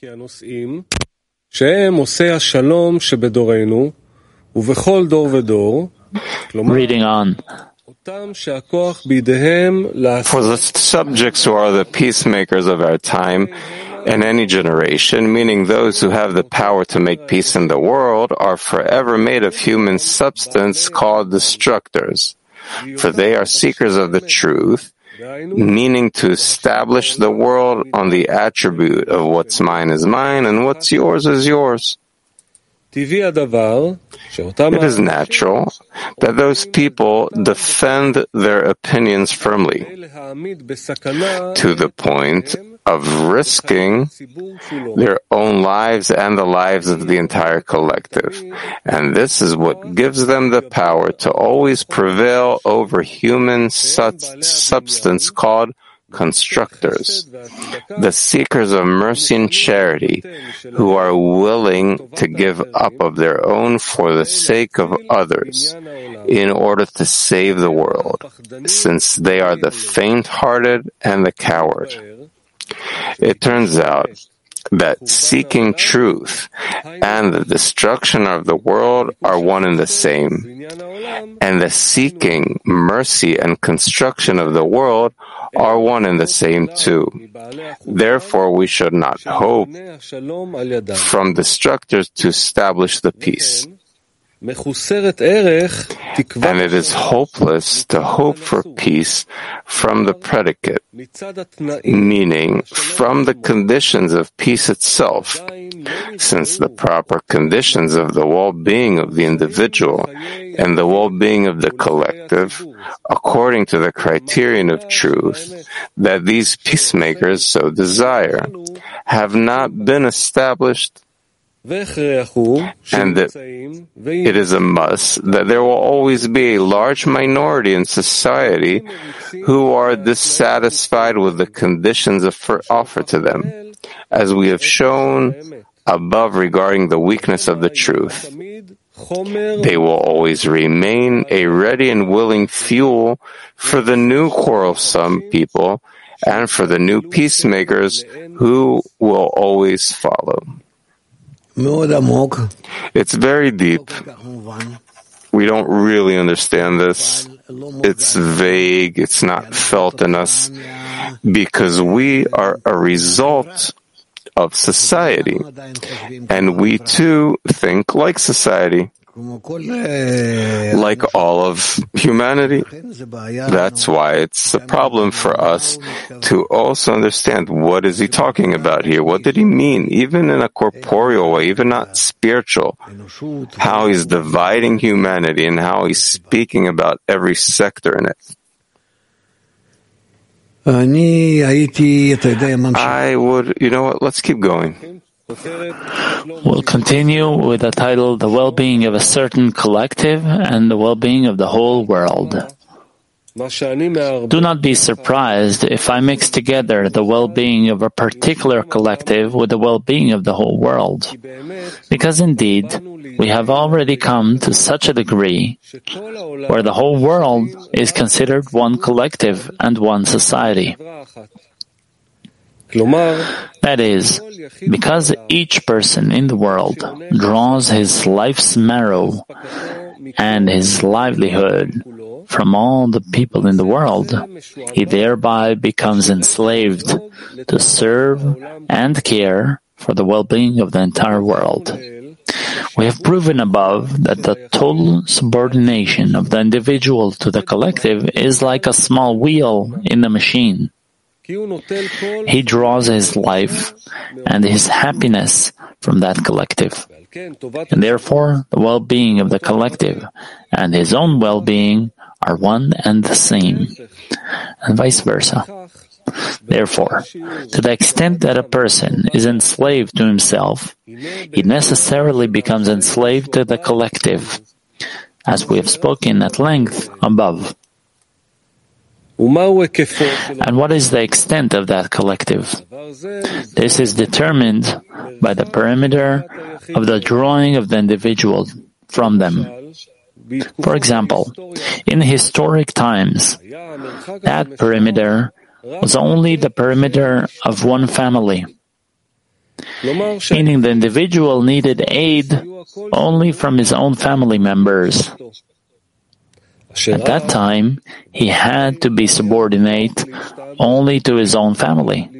reading on. For the subjects who are the peacemakers of our time and any generation, meaning those who have the power to make peace in the world, are forever made of human substance called destructors. For they are seekers of the truth, meaning to establish the world on the attribute of what's mine is mine and what's yours is yours. It is natural that those people defend their opinions firmly to the point of risking their own lives and the lives of the entire collective. And this is what gives them the power to always prevail over human substance called constructors, the seekers of mercy and charity, who are willing to give up of their own for the sake of others, in order to save the world, since they are the faint-hearted and the coward. It turns out that seeking truth and the destruction of the world are one and the same, and the seeking mercy and construction of the world are one and the same too. Therefore, we should not hope from destructors to establish the peace. And it is hopeless to hope for peace from the predicate, meaning from the conditions of peace itself, since the proper conditions of the well-being of the individual and the well-being of the collective, according to the criterion of truth, that these peacemakers so desire, have not been established. And that it is a must that there will always be a large minority in society who are dissatisfied with the conditions offered to them, as we have shown above regarding the weakness of the truth. They will always remain a ready and willing fuel for the new quarrelsome people and for the new peacemakers who will always follow. It's very deep. We don't really understand this. It's vague. It's not felt in us because we are a result of society, and we too think like society, like all of humanity. That's why it's a problem for us to also understand what is he talking about here. What did he mean, even in a corporeal way, even not spiritual, how he's dividing humanity and how he's speaking about every sector in it. I would, you know what, let's keep going. We'll continue with the title, The Well-Being of a Certain Collective and the Well-Being of the Whole World. Do not be surprised if I mix together the well-being of a particular collective with the well-being of the whole world, because indeed we have already come to such a degree where the whole world is considered one collective and one society. That is, because each person in the world draws his life's marrow and his livelihood from all the people in the world, he thereby becomes enslaved to serve and care for the well-being of the entire world. We have proven above that the total subordination of the individual to the collective is like a small wheel in the machine. He draws his life and his happiness from that collective. And therefore, the well-being of the collective and his own well-being are one and the same, and vice versa. Therefore, to the extent that a person is enslaved to himself, he necessarily becomes enslaved to the collective, as we have spoken at length above. And what is the extent of that collective? This is determined by the perimeter of the drawing of the individual from them. For example, in historic times, that perimeter was only the perimeter of one family, meaning the individual needed aid only from his own family members. At that time, he had to be subordinate only to his own family.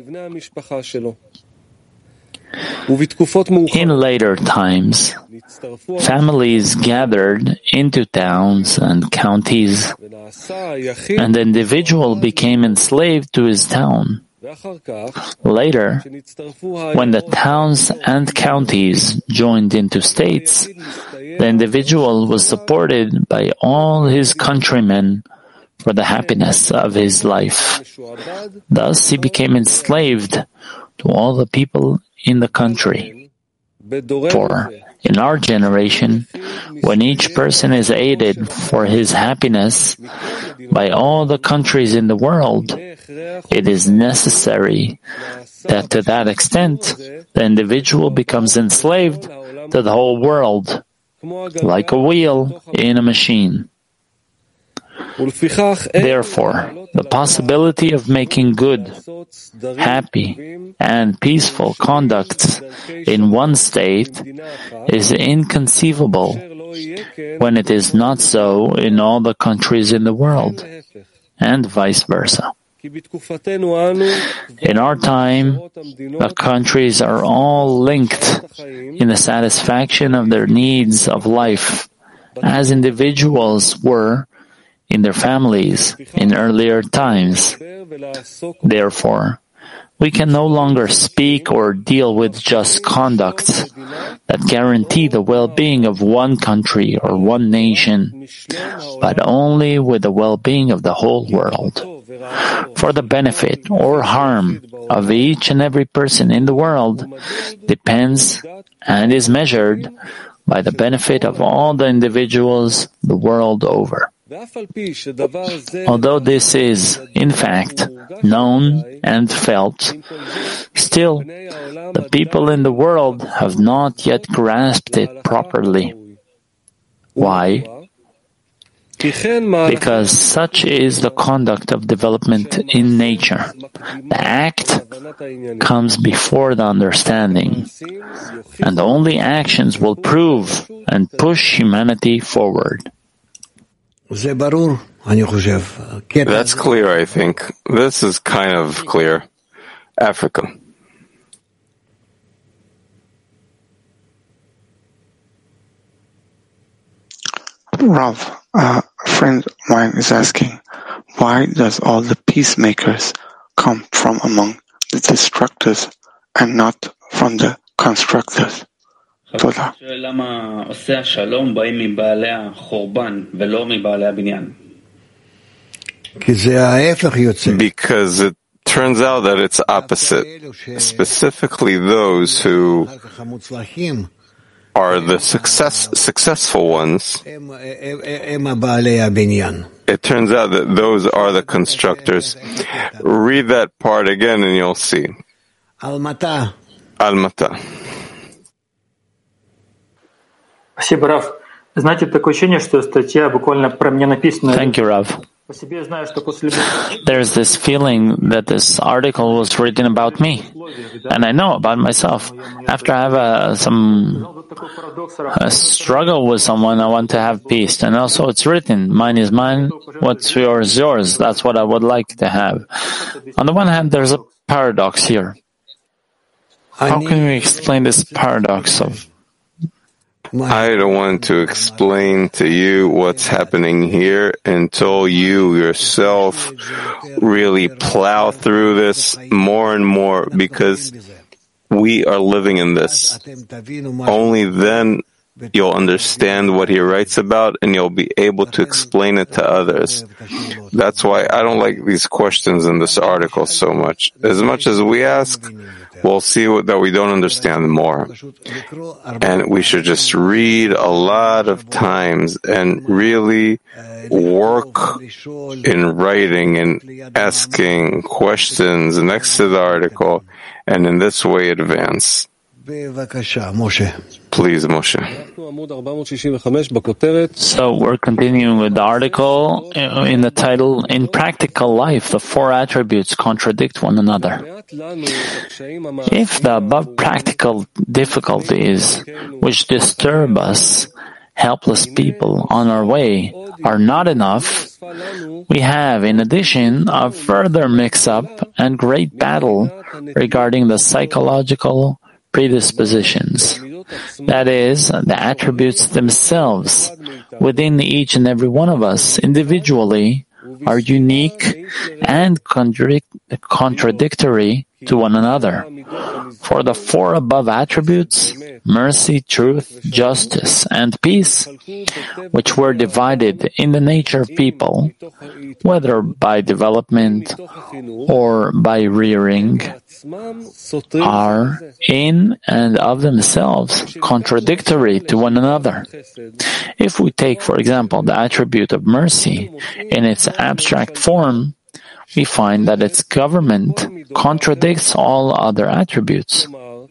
In later times, families gathered into towns and counties, and the individual became enslaved to his town. Later, when the towns and counties joined into states, the individual was supported by all his countrymen for the happiness of his life. Thus, he became enslaved to all the people in the country. For in our generation, when each person is aided for his happiness by all the countries in the world, it is necessary that to that extent, the individual becomes enslaved to the whole world, like a wheel in a machine. Therefore, the possibility of making good, happy, and peaceful conducts in one state is inconceivable when it is not so in all the countries in the world, and vice versa. In our time, the countries are all linked in the satisfaction of their needs of life, as individuals were in their families in earlier times. Therefore, we can no longer speak or deal with just conducts that guarantee the well-being of one country or one nation, but only with the well-being of the whole world. For the benefit or harm of each and every person in the world depends and is measured by the benefit of all the individuals the world over. Although this is, in fact, known and felt, still, the people in the world have not yet grasped it properly. Why? Because such is the conduct of development in nature. The act comes before the understanding, and only actions will prove and push humanity forward. That's clear, I think. This is kind of clear. Africa. Rav, uh, a friend of mine is asking, why does all the peacemakers come from among the destructors and not from the constructors? תודה. למה עושי השלום באים מבעלי החורבן ולא מבעלי הבניין? Because it turns out that it's opposite. Specifically those who are the success, successful ones. It turns out that those are the constructors. Read that part again and you'll see. Almata. Almata. Спасибо, Рав. Знаете, такое ощущение, что статья буквально про меня написана. Thank you, Rav. There's this feeling that this article was written about me, and I know about myself. After I have a, some a struggle with someone, I want to have peace, and also it's written, mine is mine, what's yours is yours. That's what I would like to have. On the one hand, there's a paradox here. How can we explain this paradox of I don't want to explain to you what's happening here until you yourself really plow through this more and more, because we are living in this. Only then you'll understand what he writes about and you'll be able to explain it to others. That's why I don't like these questions in this article so much. As much as we ask, we'll see what, that we don't understand more. And we should just read a lot of times and really work in writing and asking questions next to the article, and in this way advance. Please, Moshe. So we're continuing with the article in the title, In Practical Life, the Four Attributes Contradict One Another. If the above practical difficulties which disturb us, helpless people on our way, are not enough, we have, in addition, a further mix-up and great battle regarding the psychological predispositions. That is, the attributes themselves within each and every one of us individually are unique and contradic- contradictory to one another. For the four above attributes, mercy, truth, justice, and peace, which were divided in the nature of people, whether by development or by rearing, are in and of themselves contradictory to one another. If we take, for example, the attribute of mercy in its abstract form, we find that its government contradicts all other attributes,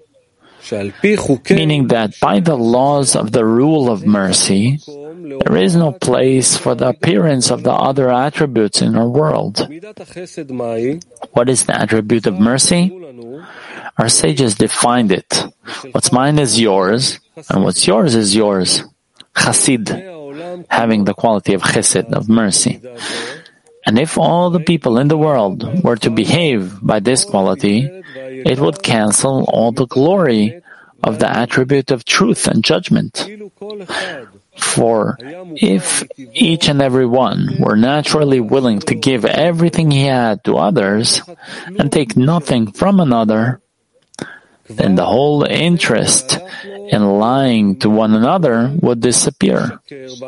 meaning that by the laws of the rule of mercy, there is no place for the appearance of the other attributes in our world. What is the attribute of mercy? Our sages defined it. What's mine is yours, and what's yours is yours. Chassid, having the quality of chesed, of mercy. And if all the people in the world were to behave by this quality, it would cancel all the glory of the attribute of truth and judgment. For if each and every one were naturally willing to give everything he had to others and take nothing from another, then the whole interest in lying to one another would disappear.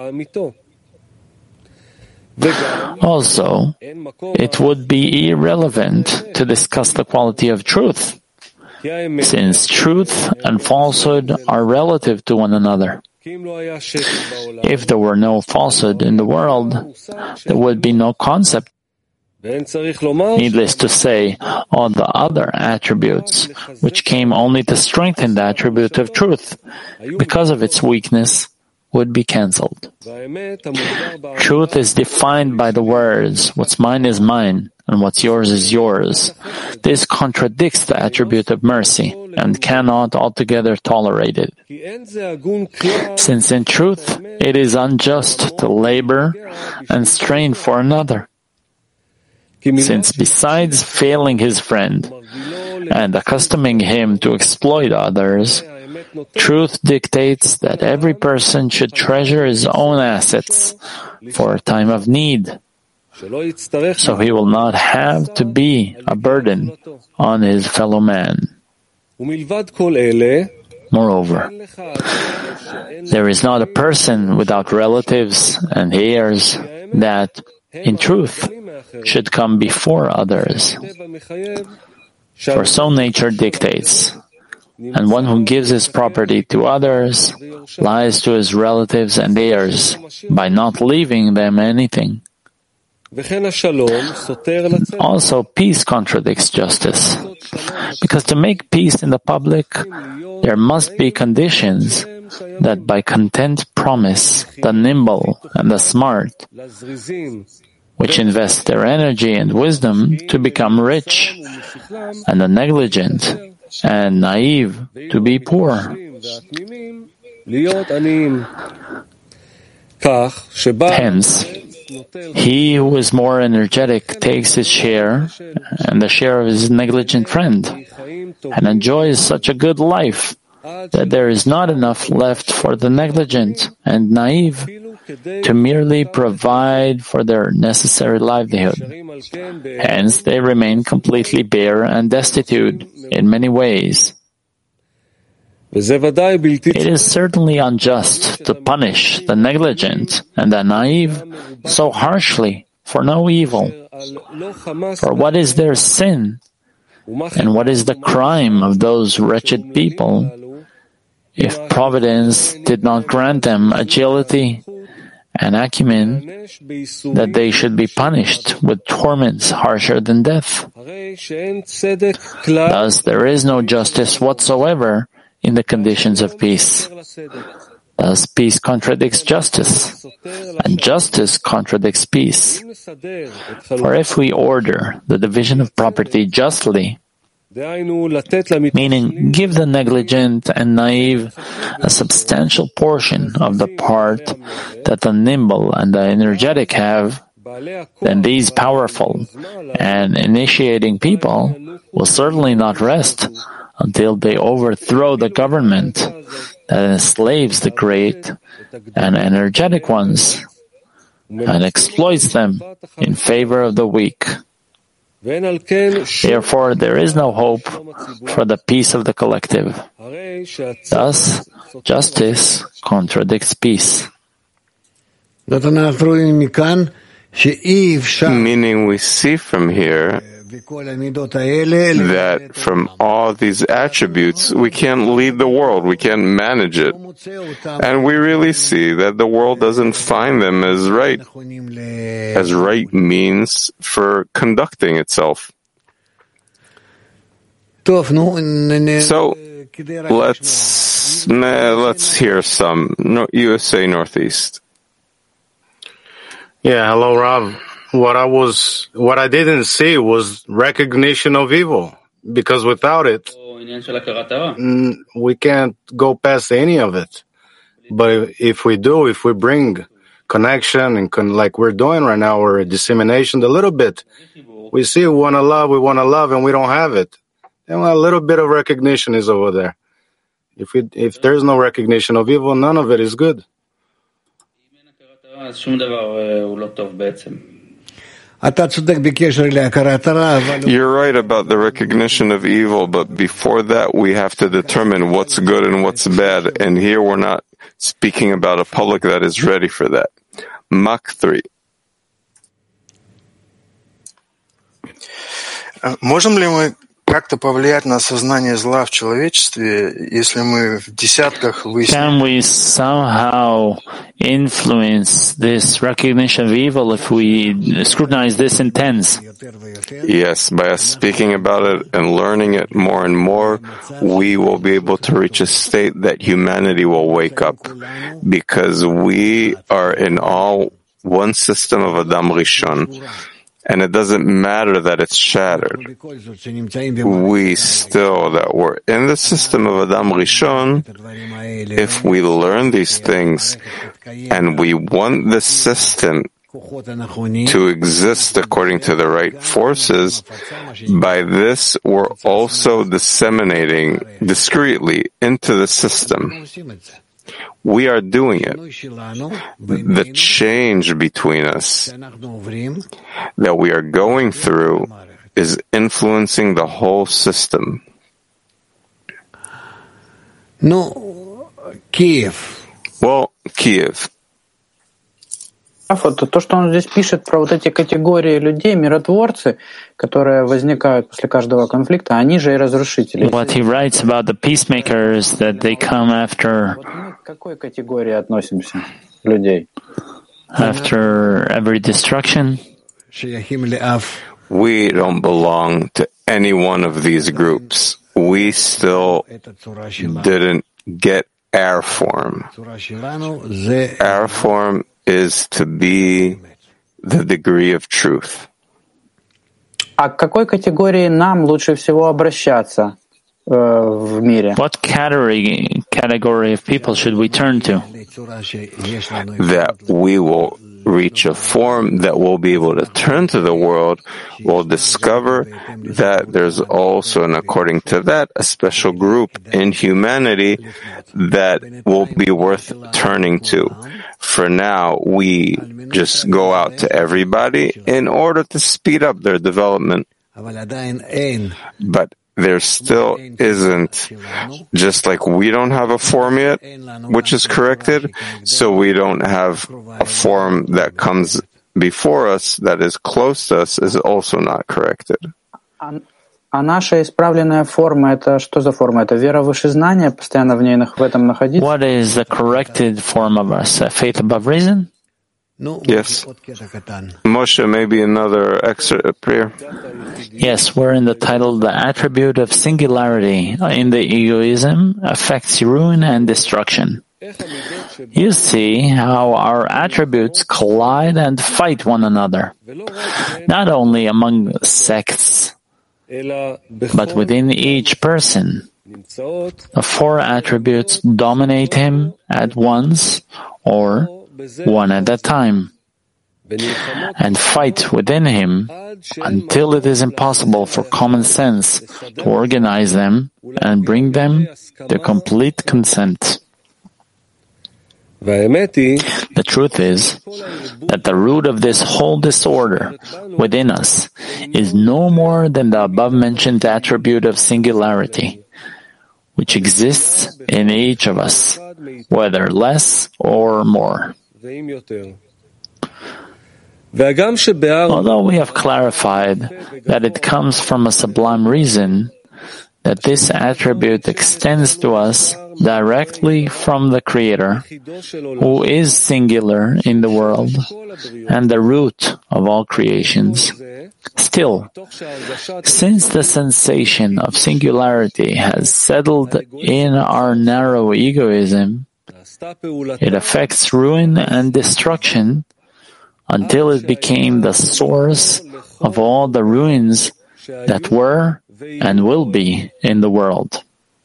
Also, it would be irrelevant to discuss the quality of truth, since truth and falsehood are relative to one another. If there were no falsehood in the world, there would be no concept. Needless to say, all the other attributes, which came only to strengthen the attribute of truth, because of its weakness, would be cancelled. Truth is defined by the words, what's mine is mine, and what's yours is yours. This contradicts the attribute of mercy, and cannot altogether tolerate it. Since in truth, it is unjust to labor and strain for another. Since besides failing his friend and accustoming him to exploit others, truth dictates that every person should treasure his own assets for a time of need, so he will not have to be a burden on his fellow man. Moreover, there is not a person without relatives and heirs that, in truth, should come before others. For so nature dictates. And one who gives his property to others lies to his relatives and heirs by not leaving them anything. Also, peace contradicts justice, because to make peace in the public, there must be conditions that by content promise the nimble and the smart, which invest their energy and wisdom to become rich, and the negligent and naive to be poor. Hence, he who is more energetic takes his share and the share of his negligent friend, and enjoys such a good life that there is not enough left for the negligent and naive to merely provide for their necessary livelihood. Hence, they remain completely bare and destitute in many ways. It is certainly unjust to punish the negligent and the naive so harshly for no evil. For what is their sin, and what is the crime of those wretched people, if Providence did not grant them agility and acumen, that they should be punished with torments harsher than death? Thus, there is no justice whatsoever in the conditions of peace. Thus, peace contradicts justice, and justice contradicts peace. For if we order the division of property justly, meaning give the negligent and naive a substantial portion of the part that the nimble and the energetic have, then these powerful and initiating people will certainly not rest until they overthrow the government that enslaves the great and energetic ones and exploits them in favor of the weak. Therefore, there is no hope for the peace of the collective. Thus, justice contradicts peace. Meaning we see from here that from all these attributes, we can't lead the world, we can't manage it. And we really see that the world doesn't find them as right, as right means for conducting itself. So, let's, let's hear some. U S A Northeast. Yeah, hello, Rav. What I was, what I didn't see was recognition of evil, because without it, we can't go past any of it. But if we do, if we bring connection and con- like we're doing right now, or dissemination a little bit, we see we want to love, we want to love, and we don't have it. Then a little bit of recognition is over there. If we, if there's no recognition of evil, none of it is good. You're right about the recognition of evil, but before that we have to determine what's good and what's bad, and here we're not speaking about a public that is ready for that. Mach three. Можем ли мы как-то повлиять на осознание зла в человечестве, если мы в десятках выясним? Can we somehow influence this recognition of evil if we scrutinize this in tens? Yes, by us speaking about it and learning it more and more, we will be able to reach a state that humanity will wake up, because we are in all one system of Adam Rishon. And it doesn't matter that it's shattered. We still, that we're in the system of Adam Rishon, if we learn these things and we want the system to exist according to the right forces, by this we're also disseminating discreetly into the system. We are doing it. The change between us that we are going through is influencing the whole system. No, Kiev. Well, Kiev. То, что он здесь пишет про вот эти категории людей, миротворцы, которые возникают после каждого конфликта, они же и разрушители. What he writes about the peacemakers that they come after. К какой категории относимся людей? After every destruction. We don't belong to any one of these groups. We still didn't get our form. Our form is to be the degree of truth. А к какой категории нам лучше всего обращаться э, в мире? What category category of people should we turn to? That we will reach a form that will be able to turn to the world, will discover that there's also, and according to that, a special group in humanity that will be worth turning to. For now, we just go out to everybody in order to speed up their development. But there still isn't, just like we don't have a form yet, which is corrected, so we don't have a form that comes before us that is close to us is also not corrected. А наша исправленная форма — это что за форма? Это вера выше знания, постоянно в ней в этом находиться? What is the corrected form of us? Faith above reason? Yes. Moshe, maybe another excerpt prayer. Yes, we're in the title, The Attribute of Singularity in the Egoism Affects Ruin and Destruction. You see how our attributes collide and fight one another, not only among sects, but within each person. The four attributes dominate him at once or one at a time, and fight within him until it is impossible for common sense to organize them and bring them to complete consent. The truth is that the root of this whole disorder within us is no more than the above-mentioned attribute of singularity, which exists in each of us, whether less or more. Although we have clarified that it comes from a sublime reason, that this attribute extends to us directly from the Creator, who is singular in the world and the root of all creations. Still, since the sensation of singularity has settled in our narrow egoism, it affects ruin and destruction until it became the source of all the ruins that were and will be in the world.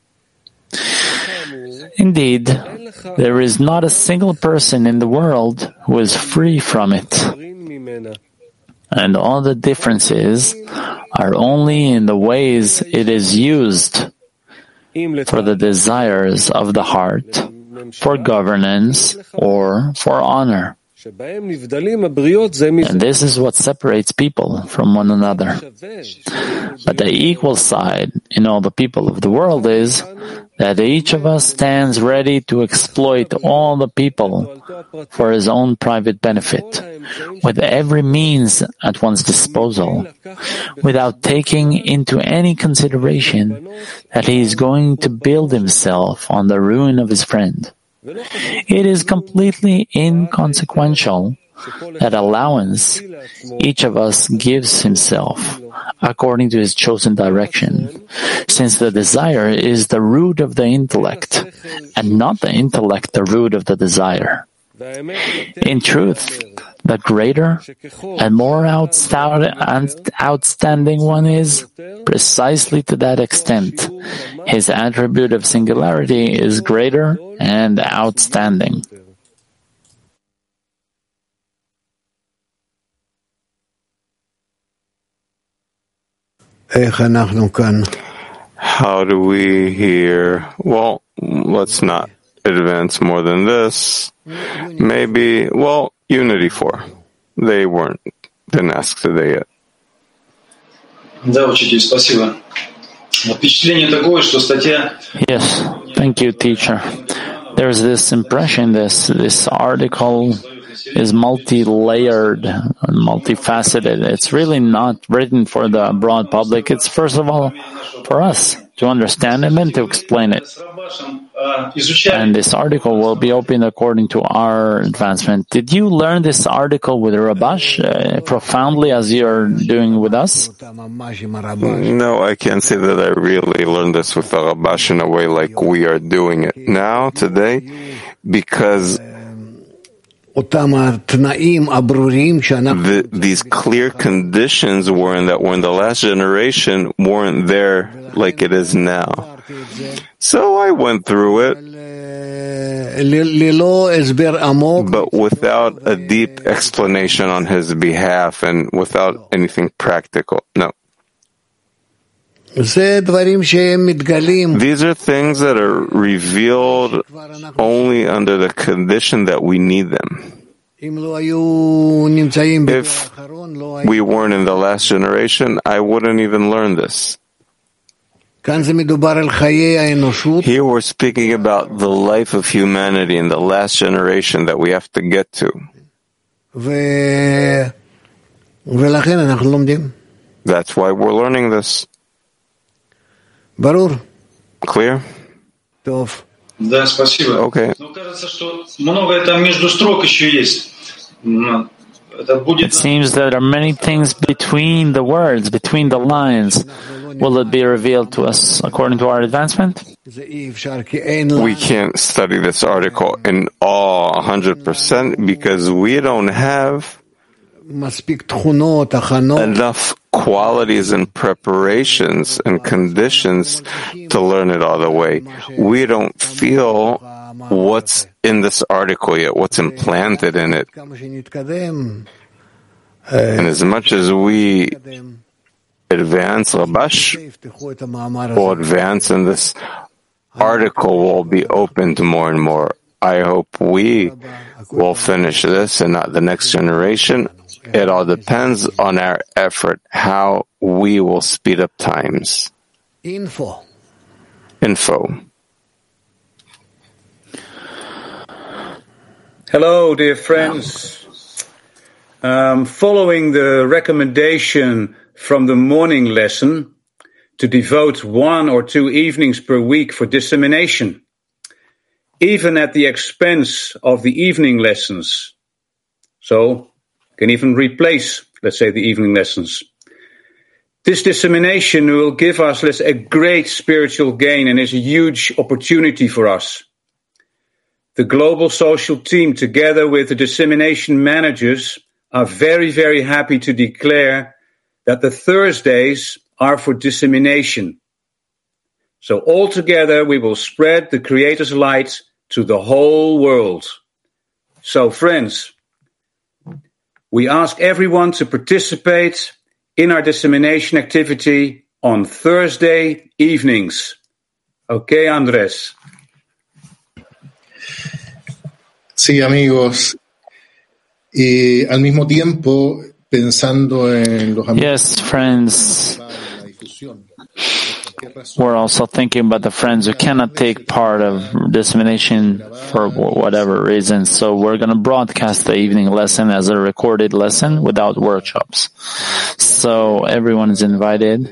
Indeed, there is not a single person in the world who is free from it, and all the differences are only in the ways it is used for the desires of the heart, for governance, or for honor. And this is what separates people from one another. But the equal side in all the people of the world is that each of us stands ready to exploit all the people for his own private benefit, with every means at one's disposal, without taking into any consideration that he is going to build himself on the ruin of his friend. It is completely inconsequential that allowance each of us gives himself according to his chosen direction, since the desire is the root of the intellect, and not the intellect the root of the desire. In truth, the greater and more outstanding one is, precisely to that extent, his attribute of singularity is greater and outstanding. How do we hear? Well, let's not advance more than this. Maybe, well, Unity four. They weren't, didn't ask today yet. Yes, thank you, teacher. There's this impression, this this article is multi-layered and multifaceted. It's really not written for the broad public. It's first of all for us to understand and then to explain it. And this article will be opened according to our advancement. Did you learn this article with Rabash uh, profoundly as you're doing with us? No, I can't say that I really learned this with the Rabash in a way like we are doing it now, today, because The, these clear conditions weren't that were in the last generation weren't there like it is now. So I went through it, but without a deep explanation on his behalf and without anything practical. No. These are things that are revealed only under the condition that we need them. If we weren't in the last generation, I wouldn't even learn this. Here we're speaking about the life of humanity in the last generation that we have to get to. That's why we're learning this. Clear? Да, спасибо. Okay. Но кажется, что многое там между строк еще есть. It seems that there are many things between the words, between the lines. Will it be revealed to us according to our advancement? We can't study this article in all one hundred percent because we don't have enough qualities and preparations and conditions to learn it all the way. We don't feel what's in this article yet, what's implanted in it. And as much as we advance Rabash or advance in this article will be opened more and more. I hope we will finish this and not the next generation. It all depends on our effort, how we will speed up times. Info. Info. Hello, dear friends. Um, following the recommendation from the morning lesson to devote one or two evenings per week for dissemination, even at the expense of the evening lessons. So, can even replace, let's say, the evening lessons. This dissemination will give us, let's say, a great spiritual gain and is a huge opportunity for us. The global social team, together with the dissemination managers, are very, very happy to declare that the Thursdays are for dissemination. So altogether, we will spread the Creator's light to the whole world. So, friends, we ask everyone to participate in our dissemination activity on Thursday evenings. Okay, Andres? Sí, amigos. Y al mismo tiempo, pensando en los amigos. Yes, friends. We're also thinking about the friends who cannot take part of dissemination for whatever reason. So we're going to broadcast the evening lesson as a recorded lesson without workshops. So everyone is invited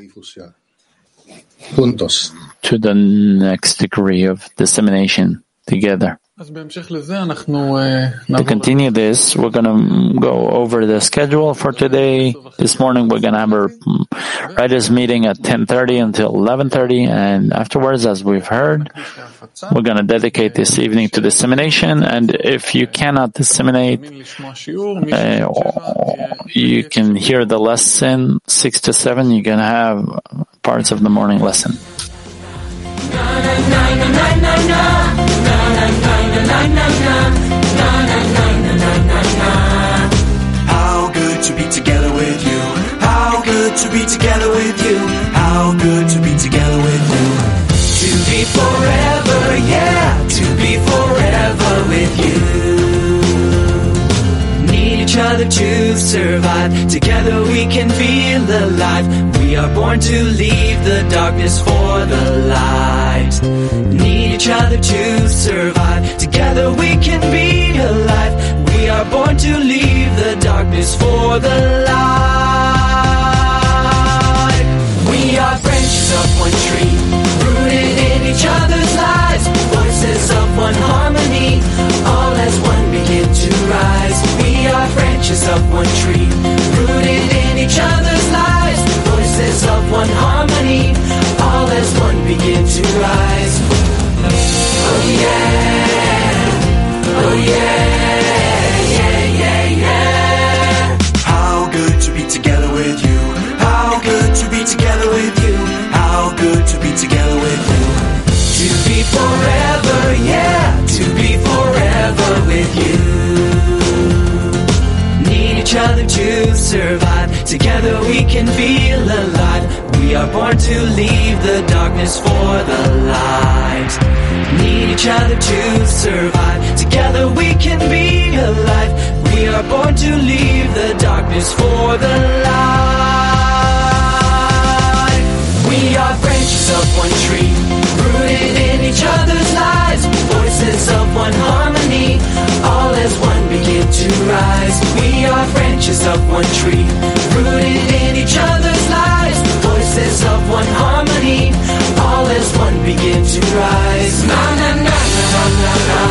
Juntos. to the next degree of dissemination together. To continue this, we're going to go over the schedule for today. This morning we're going to have our writers meeting at ten thirty until eleven thirty, and afterwards, as we've heard, we're going to dedicate this evening to dissemination. And if you cannot disseminate, uh, you can hear the lesson six to seven. You're going to have parts of the morning lesson. How good to be together with you. How good to be together with you. How good to be together with you. To be forever, yeah, to be forever with you. Need each other to survive. Together we can feel alive. We are born to leave the darkness for the light. Need each other to survive. Together we can be alive. We are born to leave the darkness for the light. We are branches of one tree, rooted in each other's lives. Voices of one harmony, all as one begin to rise. We are branches of one tree, rooted in each other's lives. Voices of one harmony, all as one begin to rise. Oh yeah, oh yeah, yeah, yeah, yeah. How good to be together with you. How good to be together with you. How good to be together with you. To be forever, yeah, to be forever. can feel alive. We are born to leave the darkness for the light. Need each other to survive. Together we can be alive. We are born to leave the darkness for the light. We are branches of one tree, rooted in each other's lives. Voices of one harmony, all as one begin to rise. We are branches of one tree, rooted in each other's lives. Voices of one harmony, all as one begin to rise. Na na na na na na.